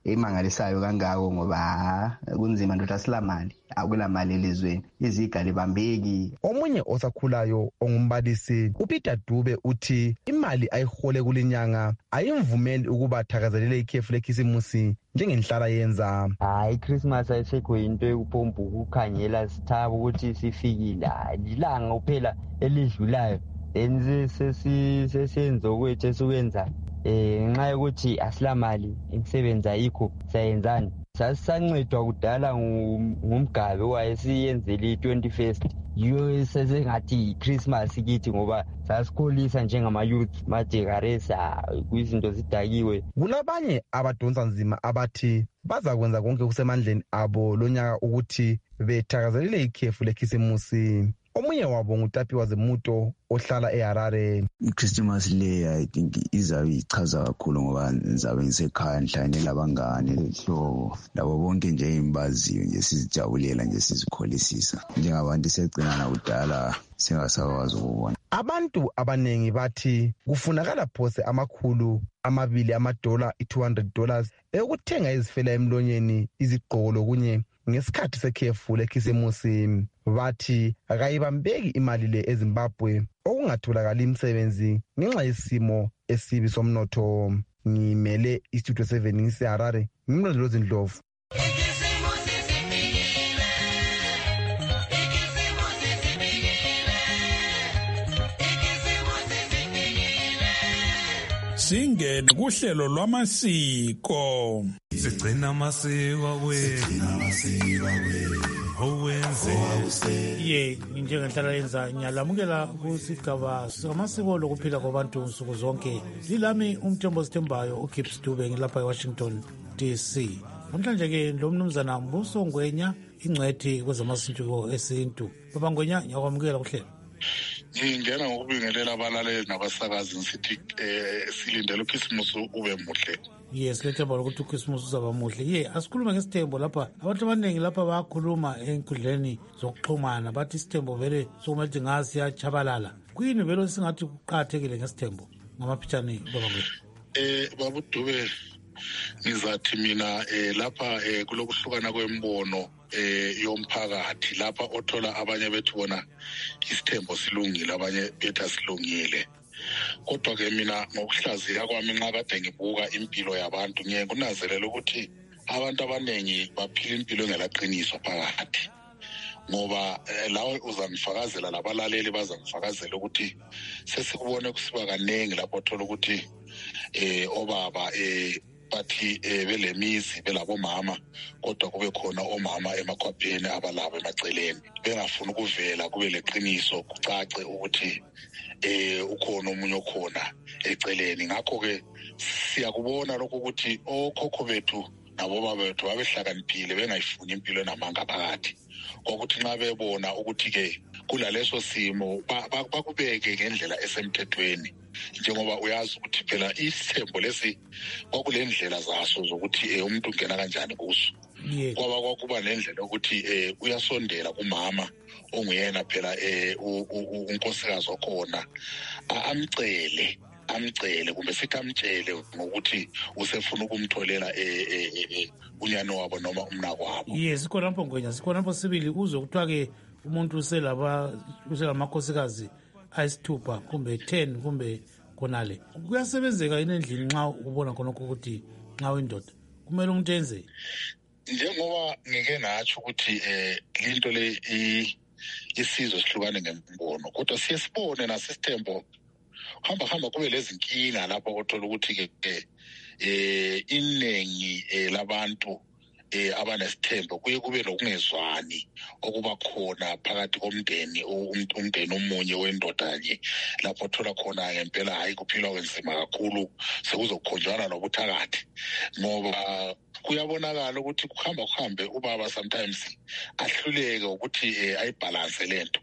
emangalisayo kangako ngoba kunzima ndoda silamali akula mali elizweni iziga libambeki. Omunye osakhulayo ongumbalisi uPeter Dube uthi imali ayihole kulinyanga ayimvumeli ukuba thakazelele ikhefu lekhisimusi njengenhlala yenza. Hayi iChristmas ayisekho into yokuphomba ukukhangela sithaba ukuthi sifikile ilanga kuphela elidlulayo then sesiyenza okwethu esikwenza eh nxa yokuthi asilamali imisebenzi ayikho sayenzani. Sasisancedwa kudala ngumgabe wayesiyenzele i-twenty-first yiyo sesengathi iChristmas kithi ngoba sasikholisa njengama-youth madekaresa kwizinto zidakiwe. Kulabanye abadonsa nzima abathi baza kwenza konke kusemandleni abo lonyaka ukuthi bethakazelele ikhefu lekhisimusi. Omunye wabo ngutapiwa Zemuto ohlala eHarare. iChristmas le I think izabe ichaza kakhulu ngoba ngizabe ngisekhaya nhlanye labangane lehlobo labo bonke nje imbaziyo nje sizijabulela nje sizikholisisa njengabantu segcinana kudala singasakwazi ukubona. Abantu abanengi bathi kufunakala phose amakhulu amabili amadola i-two hundred dollars ekuthenga izifela emlonyeni izigqoko lokunye ngesikhathi sekhefu lekhisimusi. Bathi akayibambeki imali le eZimbabwe okungatholakala imisebenzi ngenxa yesimo esibi somnotho. Ngimele iStudio seven ngiseHarare ngimlondolo Zindlovu. Singene kuhlelo lwamasiko. Sigcina amasiko wethu. Owenze. Ye, njengenhlala yenza ngiyalamukela kusigaba samasiko lokuphila kwabantu nsuku zonke. Lilami umthembo Sithembayo uGibbs Dube ngilapha eWashington D C. Namhlanje ke lo mnumzana Mbuso Ngwenya ingcwethi kwezamasiko esintu. Baba Ngwenya ngiyakwamukela kuhlelo. Ngingena ngokubingelela abalaleli nabasakazi ngisithi eh silindele uKhisimusi ube muhle. Yes, lethemba lokuthi uChristmas uzaba muhle. Ye, asikhuluma ngesithembo lapha. Abantu abaningi lapha bayakhuluma enkundleni zokuxhumana bathi isithembo vele sokuthi ngazi yachabalala. Kuyini vele singathi kuqhathekile ngesithembo ngamaphithani baba ngwethu? Eh baba Dube ngizathi mina eh lapha eh kulokuhlukana kwembono eh yomphakathi lapha othola abanye bethu bona isithembo silungile abanye bethu asilungile. Kodwa ke mina ngokuhlaziya kwami nxa kade ngibuka impilo yabantu ngiye kunazelela ukuthi abantu abanengi baphila impilo engelaqiniso phakathi. Ngoba lawe uzangifakazela labalaleli bazangifakazela ukuthi sesikubone kusiba kanengi lapho othola ukuthi eh obaba eh bathi belemizi belabo mama kodwa kube khona omama emakhwapheni abalabo emaceleni bengafuna ukuvela kube leqiniso kucace ukuthi eh ukhona umunye okhona eceleni. Ngakho ke siyakubona lokho ukuthi okhokho bethu nabo baba bethu babehlakaniphile bengayifuni impilo enamanga phakathi ukuthi nxa bebona ukuthi ke kulaleso simo bakubeke ngendlela esemthethweni njengoba uyazi ukuthi phela isithembo lesi kwakulendlela zaso zokuthi umuntu ungena kanjani kuso. Kwaba kwakuba nendlela ukuthi eh uyasondela kumama onguyena phela eh unkosikazi okhona amcele amcele kumbe sithi amtshele ngokuthi usefuna ukumtholela eh unyano wabo noma umnako wabo. Yes, sikhona lapho Ngwenya, sikhona lapho sibili uzwe kuthiwa ke umuntu uselaba uselamakhosikazi ayisithupha kumbe ten kumbe konale. Kuyasebenzeka yini endlini nxa ubona khona ukuthi nxa uyindoda kumele umuntu enze? Njengoba ngike ngatsho ukuthi eh into le isizwe sihlukane ngembono kodwa siye sibone nasisithembo hamba hamba kube lezinkinga lapho othola ukuthi ke eh inengi labantu eh abanesithembo kuye kube lokungezwani okuba khona phakathi komndeni umndeni omunye wendoda nje lapho thola khona ngempela hayi kuphilwa kwenzima kakhulu sekuzokhonjwana nobuthakathi ngoba kuyabonakala ukuthi kuhamba kuhambe ubaba sometimes ahluleke ukuthi ayibalance lento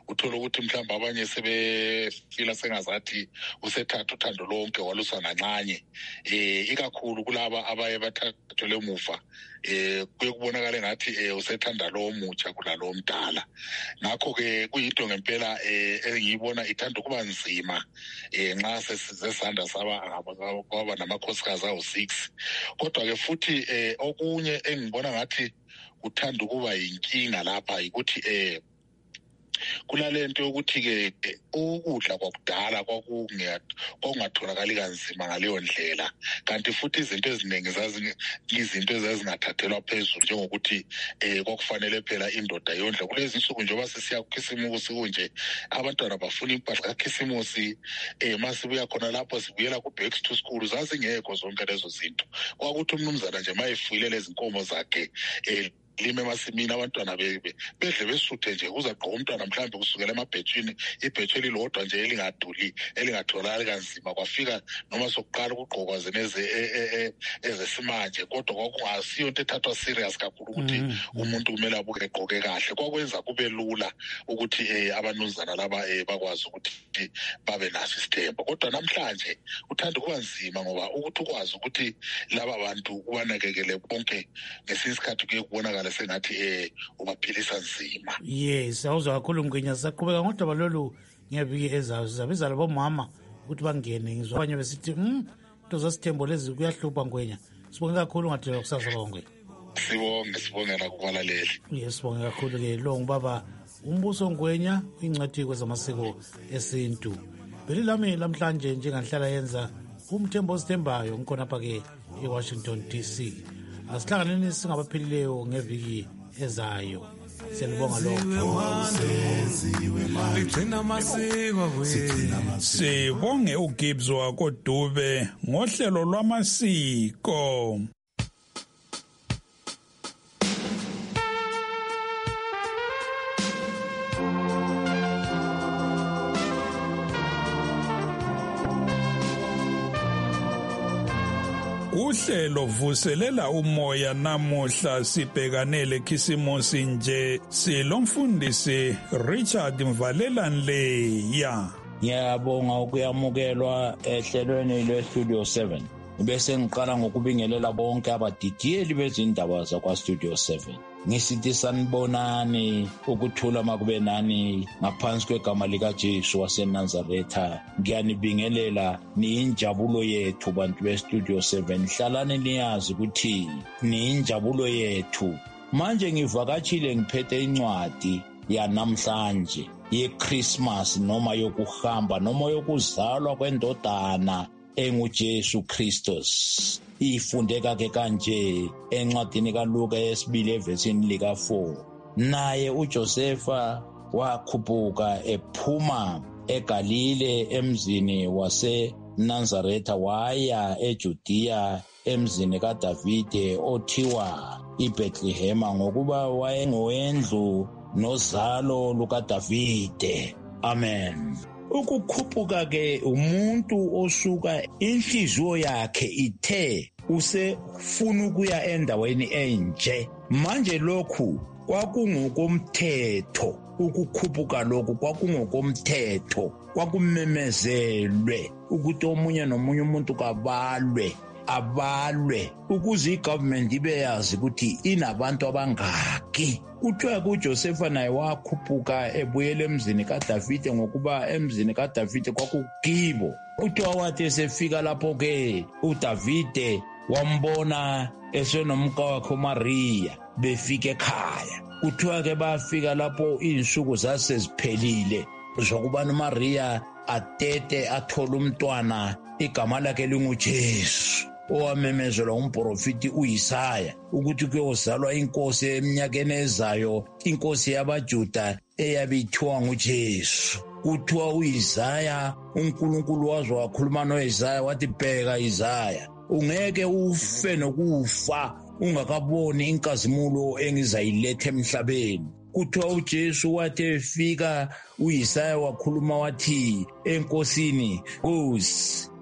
uthola ukuthi mhlawumbe abanye sebefila sengazathi usethatha uthando lonke waluswa nancanye eh ikakhulu kulaba abaye bathathele emuva eh kuye kubonakala ngathi eh usethanda lo omutsha kulalo omdala. Ngakho ke kuyinto ngempela eh engiyibona ithanda kuba nzima eh nxa sesizesanda saba kwaba namakhosikazi awu six. Kodwa ke futhi eh okunye engibona ngathi uthanda kuba yinkinga lapha ukuthi eh kulalento yokuthi ke ukudla kwakudala kwakungatholakali kanzima ngaleyo ndlela, kanti futhi izinto eziningi zazi izinto ezazingathathelwa phezulu njengokuthi eh kwakufanele phela indoda yondle. Kulezi insuku njengoba sesiya kukhisimusi kunje abantwana bafuna impahla kakhisimusi eh masibuya khona lapho sibuyela ku back to school zazingekho zonke lezo zinto. Kwakuthi umnumzana nje mayefuyile lezi nkomo zakhe eh lime masimini abantwana bedle besuthe nje uzaqoqa umntwana mhlawumbe kusukela emabhethini ibhethe elilodwa nje elingaduli elingatholakali kanzima kwafika noma sokuqala ukuqoqwa zeneze ezesimanje, kodwa kwakungasiyo into ethathwa serious kakhulu ukuthi umuntu kumele abuke eqoke kahle. Kwakwenza kube lula ukuthi eh abanuzana laba eh bakwazi ukuthi babe naso isithembu. Kodwa namhlanje uthanda kuba nzima ngoba ukuthi ukwazi ukuthi laba bantu ubanakekele bonke ngesikhathi kuye kubonakala sengathi eh ubaphilisa nzima. Yes, awuzwa kakhulu Mgwinya. Saqhubeka ngodaba lolu ngeviki ezayo sizabiza labo mama ukuthi bangene. Ngizwa abanye besithi hm into zasithembo lezi kuyahlupha Mgwinya. Sibonge kakhulu ngathela kusasa konke. Sibonge sibongela kubalaleli. Yes, sibonge kakhulu ke lo ngubaba uMbuso Ngwenya ingcwathi kwezamasiko esintu. Belilami lamhlanje njenganhlala yenza umthembo sithembayo ngikhona apha ke eWashington D C. Asihlanganeni singabaphilileyo ngeviki ezayo. Siyabonga lokho. Sibonge uGibbs wakoDube ngohlelo lwamasiko. Uhlelo vuselela umoya namuhla sibhekanele khisimusi nje silomfundisi Richard Mvalelanleya. Ngiyabonga ukuyamukelwa ehlelweni lweStudio seven. Bese ngiqala ngokubingelela bonke abadidiyeli bezindaba zakwa Studio seven. Ngisithi sanibonani, ukuthula makube nani ngaphansi kwegama lika Jesu waseNazaretha. Ngiyanibingelela niyinjabulo yethu bantu beStudio seven. Hlalani niyazi ukuthi niyinjabulo yethu. Manje ngivakatshile ngiphethe incwadi yanamhlanje yeChristmas noma yokuhamba noma yokuzalwa kwendodana enguJesu Christus. Ifundeka ke kanje encwadini kaLuka yesibili evesini lika four. Naye uJosefa wakhuphuka ephuma eGalile emzini waseNazaretha waya eJudiya emzini kaDavide othiwa iBethlehema ngokuba wayengowendlu nozalo lukaDavide. Amen. Ukukhuphuka ke umuntu osuka inhliziyo yakhe ithe usefuna ukuya endaweni enje. Manje lokhu kwakungokomthetho, ukukhuphuka lokhu kwakungokomthetho, kwakumemezelwe ukuthi omunye nomunye umuntu kabalwe abalwe ukuze igovernment ibe yazi ukuthi inabantu abangaki. Kuthiwa kuJosefa naye wakhuphuka ebuyela emzini kaDavide ngokuba emzini kaDavide kwakugibo. Kuthiwa wathi esefika lapho ke uDavide wambona esenomkakhe uMaria befika ekhaya. Kuthiwa ke bafika lapho insuku zaseziphelile zokuba uMaria atete athola umntwana igama lakhe linguJesu owamemezelwa umprofiti uIsaya ukuthi kuyozalwa inkosi eminyakeni ezayo, inkosi yabaJuda eyabithiwa nguJesu. Kuthiwa uIsaya uNkulunkulu waze wakhuluma noIsaya wathi bheka Isaya, ungeke ufe nokufa ungakaboni inkazimulo engizayiletha emhlabeni. Kuthiwa uJesu wathi efika uIsaya wakhuluma wathi enkosini, Nkosi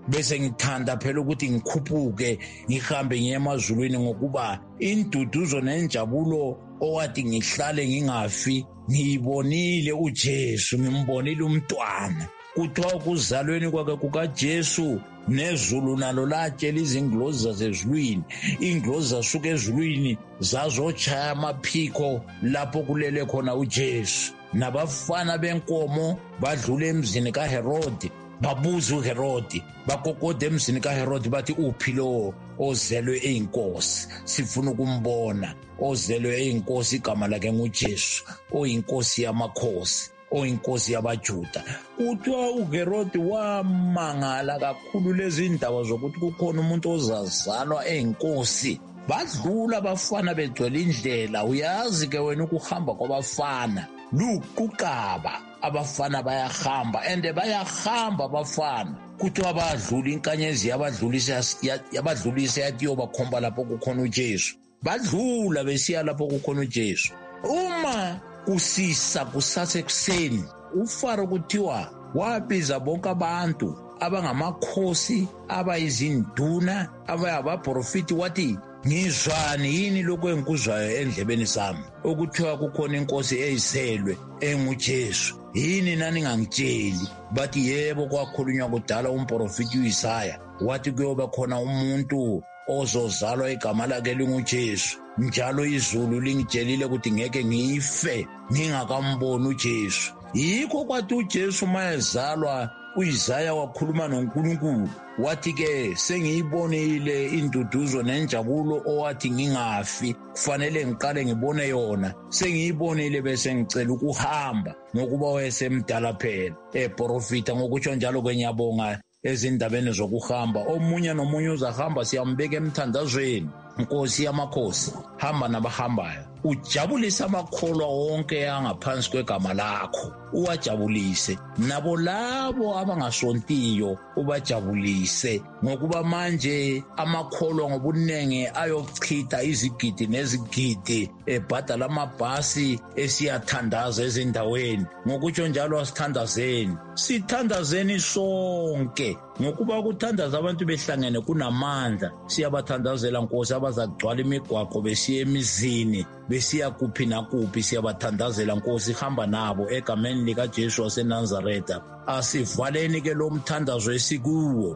bese ngithanda phela ukuthi ngikhuphuke ngihambe ngiye emazulwini ngokuba induduzo nenjabulo owathi ngihlale ngingafi ngiyibonile uJesu, ngimbonile umntwana. Kuthiwa kuzalweni kwakhe kukaJesu nezulu nalo latshela izingilozi zasezulwini, ingilozi zasuka ezulwini zazochaya amaphiko lapho kulele khona uJesu. Nabafana benkomo badlula emzini kaHerodi, babuza uHerodi, bakokoda emzini kaHerodi bathi uphi lo ozelwe eyinkosi, sifuna ukumbona. Ozelwe eyinkosi igama lakhe nguJesu, oyinkosi yamakhosi, oyinkosi yabaJuda. Kuthiwa uHerodi wamangala kakhulu lezi ndaba zokuthi kukhona umuntu ozazalwa eyinkosi. Badlula abafana begcwele indlela. Uyazi ke wena ukuhamba kwabafana luqukaba, abafana bayahamba ende bayahamba abafana. Kuthiwa badlula inkanyezi yabadlulisa yabadlulisa yathi yobakhomba lapho kukhona uJesu. Badlula besiya lapho kukhona uJesu. Uma kusisa kusasekuseni uFaro kuthiwa wabiza bonke abantu abangamakhosi, abayizinduna, abayabaprofiti, wathi ngizwani yini lokho engikuzwayo endlebeni zami okuthiwa kukhona inkosi eyiselwe enguJesu, yini nani ngangitsheli? Bathi yebo, kwakhulunywa kudala umprofiti uIsaya wathi kuyoba khona umuntu ozozalwa igama lakhe linguJesu, njalo izulu lingitshelile ukuthi ngeke ngife ngingakamboni uJesu. Yikho kwathi uJesu mayezalwa uIsaya wakhuluma noNkulunkulu wathi-ke sengiyibonile induduzo nenjabulo owathi ngingafi, kufanele ngiqale ngibone yona. Sengiyibonile bese ngicela ukuhamba ngokuba wayesemdala phela eprofita. Ngokutsho njalo kwenyabonga ezindabeni zokuhamba, omunye nomunye uzahamba siyambeka emthandazweni. Nkosi yamakhosi, hamba nabahambayo, ujabulise amakholwa wonke angaphansi kwegama lakho, uwajabulise. Nabo labo abangasontiyo ubajabulise, ngokuba manje amakholwa ngobuningi ayochitha izigidi nezigidi ebhadala amabhasi esiyathandaza ezindaweni. Ngokutsho njalo asithandazeni, sithandazeni sonke, ngokuba kuthandaza abantu behlangene kunamandla. Siyabathandazela Nkosi abazagcwala imigwaqo besiya emizini, besiya kuphi nakuphi. Siyabathandazela Nkosi, hamba nabo egameni likaJesu waseNazaretha. Asivaleni ke lo mthandazo esikuwo.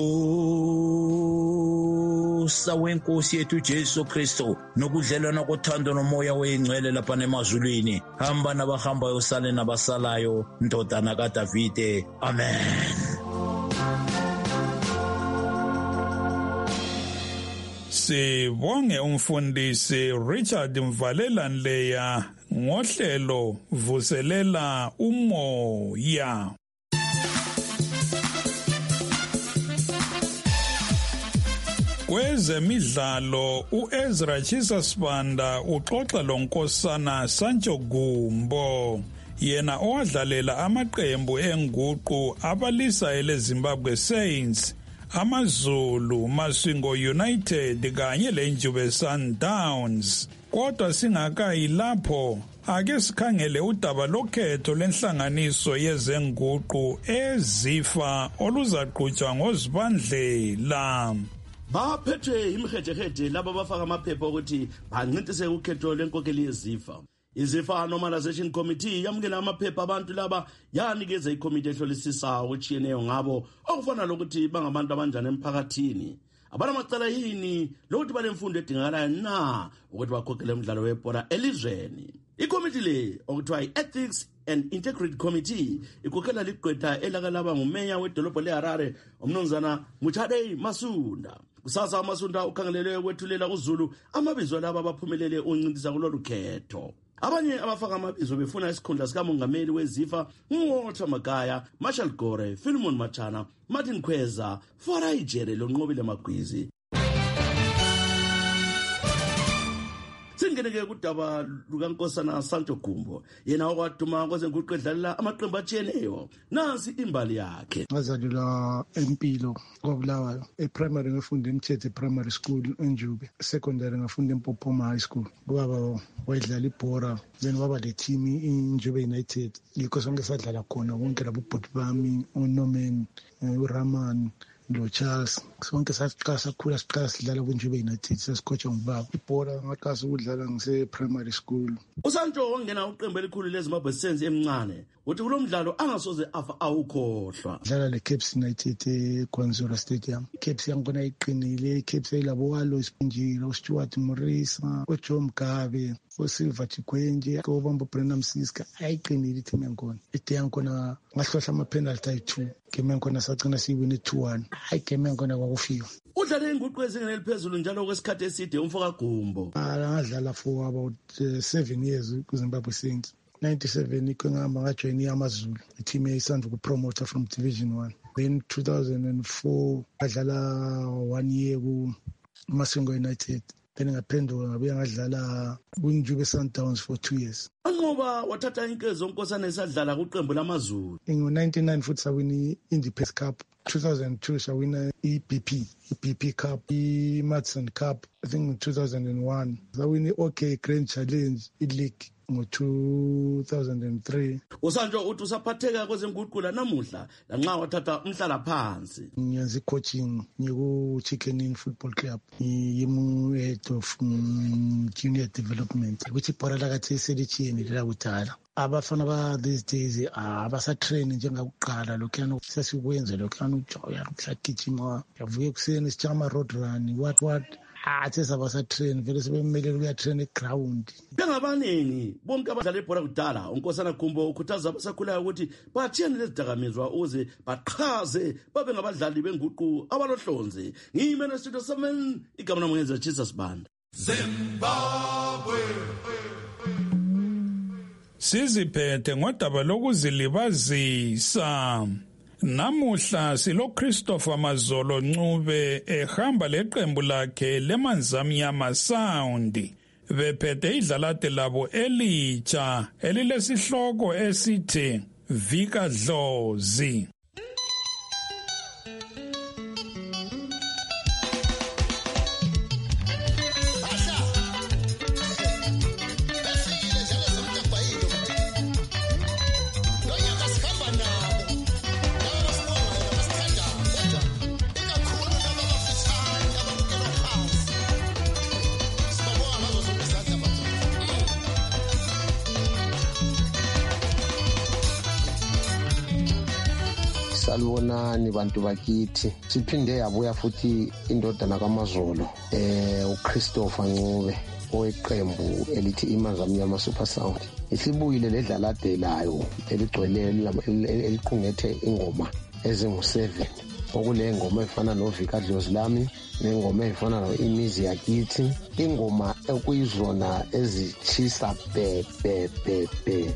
Umusa wenkosi yethu Jesu Kristu nokudlelana kothando nomoya weyingcwele lapha emazulwini, hamba nabahambayo usale nabasalayo, ndodana kaDavide. Amen. Sibonge umfundisi Richard Mvalelanleya ngohlelo vuselela umoya. Kwezemidlalo uEzra Chisasibanda uxoxa lonkosana Sancho Gumbo, yena owadlalela amaqembu enguqu abalisa eleZimbabwe Saints, AmaZulu, Masvingo United kanye leNjube Sundowns. Kodwa singakayi lapho, ake sikhangele udaba lokhetho lenhlanganiso yezenguqu ezifa oluzaqhutshwa ngoZibandlela. Baphethwe imihedehede laba bafaka amaphepha ukuthi bancintise ukhetho lenkokheli yezifa. Izifa Normalization Committee yamukela amaphepha abantu laba yanikeza ikomiti ehlolisisa okuchiyeneyo ngabo okufana lokuthi bangabantu abanjani emphakathini, abanamacala yini lokuthi balemfundo edingakalayo na ukuthi bakhokhele umdlalo webhola elizweni. Ikomiti le okuthiwa i-Ethics and Integrity Committee ikhokhela ligqwetha elakalaba ngumeya wedolobho leHarare umnumzana Muchadei Masunda. Kusasa Masunda ukhangelelwe ukwethulela uZulu amabizo laba abaphumelele uncintisa kulolu khetho. Abanye abafaka amabizo befuna isikhundla sikamongameli wezifa uWalter Magaya, Marshall Gore, Philemon Machana, Martin Khweza, Farai Jere loNqobile Magwizi. Singeneke kudaba lukaNkosana Sancho Gumbo, yena okwaduma kwezenguqu edlalela amaqembu atshiyeneyo. Nansi imbali yakhe. Ngazalelwa eMpilo kwaBulawayo. E-primary ngafunda eMthethe Primary School eNjube. Secondary ngafunda eMpophoma High School. Ubaba wayedlala ibhora, then waba le team iNjube United. Yikho sonke sadlala khona konke labo bhuti bami, uNorman, uRaman, lo Charles sonke sasiqala sakhula siqala sidlala kuNjube United sesicoachwa ngubaba ibhola ngaqasa ukudlala ngise primary school. uSanto wangena uqembu elikhulu leZimbabwe Saints emncane uthi kulomdlalo angasoze afa awukhohlwa. Dlala le Cape United eGwanzura Stadium. Cape yangona iqinile, Cape ilabo walo Spinjilo, uStuart Morisa, uJoe Mgabe, uSilver Chikwenje, ubamba Brenham Siska ayiqinile team yankona. Ide yankona ngahlohla ama penalty ayi-two. Game yankona sagcina siwine two one. Hayi game yankona kwakufika. Udlale inguqu ezingeni eliphezulu njalo kwesikhathi eside umfoka Gumbo. Ngadlala for about uh, seven years kuZimbabwe Saints. ninety-seven ikwengihamba ngajoyini yamaZulu i-team eyisanda ukupromota from division one. Then two thousand four ngadlala one year kuMasingo United. Then ngaphenduka ngabuya ngadlala kuNjube Sundowns for two years. Anqoba wathatha inkezo unkosana esadlala kuqembu lamaZulu. In ninety-nine futhi sawina i-Independence Cup. two thousand two sawina i-B P, i-B P Cup, i-Madison Cup. I think in two thousand one sawina i-OK Grand Challenge i-league ngo-two thousand three. uSanjo uthi usaphatheka kwezenguqula namuhla lanxa wathatha umhlala phansi. Ngiyenza i-coaching ngiku-Chicken Inn Football Club. Ngiyimu-head of um, junior development. Ukuthi ibhola lakathi selitshiyene lakudala. Abafana ba these days abasatrain njengakuqala lokhuyana sesikwenza lokhuyana ujoya uhlagijima yavuka ekuseni sijama road run what what athi sabasatrain vele sebemelele ukuyatrain eground. Bengabaningi bonke abadlala ibhola kudala unkosana Gumbo ukhuthaza abasakhulayo ukuthi bathiyane lezidakamizwa ukuze baqhaze babe ngabadlali benguqu abalohlonze. Ngiyimena studio seven igama lami ngenza Jesus Banda. Zimbabwe siziphethe ngodaba lokuzilibazisa. Namuhla silo Christopher Mazolo Ncube ehamba leqembu lakhe leManzamnyama Sound bephethe idlalate labo elitsha elilesihloko esithi Vika Dlozi. Salibonani bantu bakithi. Siphinde yabuya futhi indodana kaMazolo eh uChristopher Ncube oweqembu elithi iManzamnyama Super Sound. Isibuyile ledlaladelayo eligcwele eliqungethe ingoma ezingu seven. Okule ngoma efana noVika Dlozi lami, nengoma efana noImizi yakithi, ingoma ekuyizona ezichisa be be be be.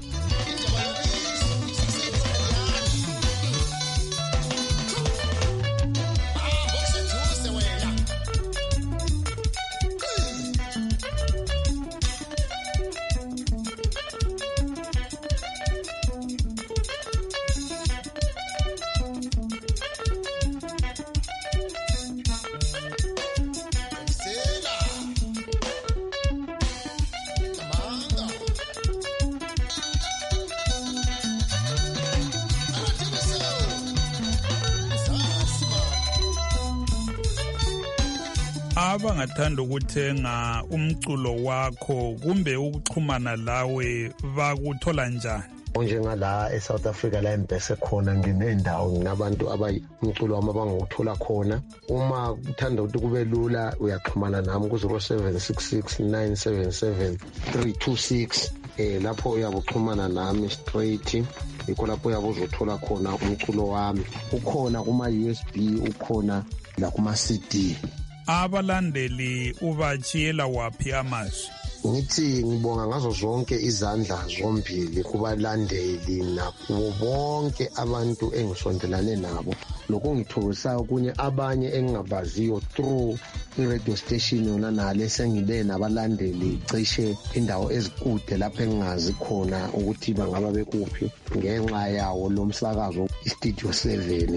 Abangathanda ukuthenga umculo wakho kumbe ukuxhumana lawe bakuthola njani? Njengala eSouth Africa la embese khona nginendawo nginabantu abayumculo wami abanguthola khona. Uma uthanda ukuthi kube lula uyaxhumana nami ku zero seven six six nine seven seven three two six. Eh lapho uyabuxhumana nami straight. Yikho lapho uyabuzothola khona umculo wami. Ukhona kuma U S B, ukhona la kuma C D. Abalandeli ubachiyela waphi amazwi? Ngithi ngibonga ngazo zonke izandla zombili kubalandeli nakubo bonke abantu engisondelane nabo. Lokho ngithokoza kunye abanye engingabaziyo through i-radio station yona nale sengibe nabalandeli cishe indawo ezikude lapho engingazi khona ukuthi bangaba bekuphi ngenxa yawo lo msakazo iStudio seven.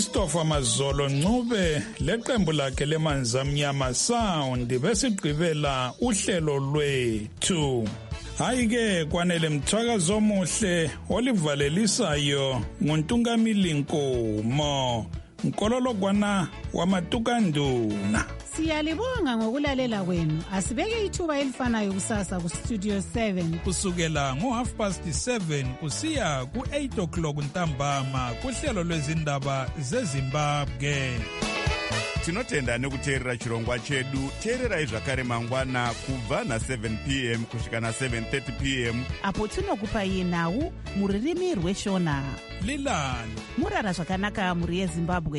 Christopher Mazolo Ncube leqembu lakhe lemanzi amnyama sound besigqibela uhlelo lwethu. Hayi-ke kwanele mthwakazo omuhle olivalelisayo nguNtungamili Nkomo Nkololo kwana wamatukanduna. Siyalibonga ngokulalela kwenu. Asibeke ithuba elifanayo kusasa ku Studio seven kusukela ngo half past seven kusiya ku eight o'clock ntambama kuhlelo lwezindaba zeZimbabwe. Tinotenda nekuteerera chirongwa chedu. Teererai zvakare mangwana kubva na seven p m kusvika na seven thirty p m apo tinokupai nhau muririmi rweshona. Lilani murara zvakanaka muri yeZimbabwe.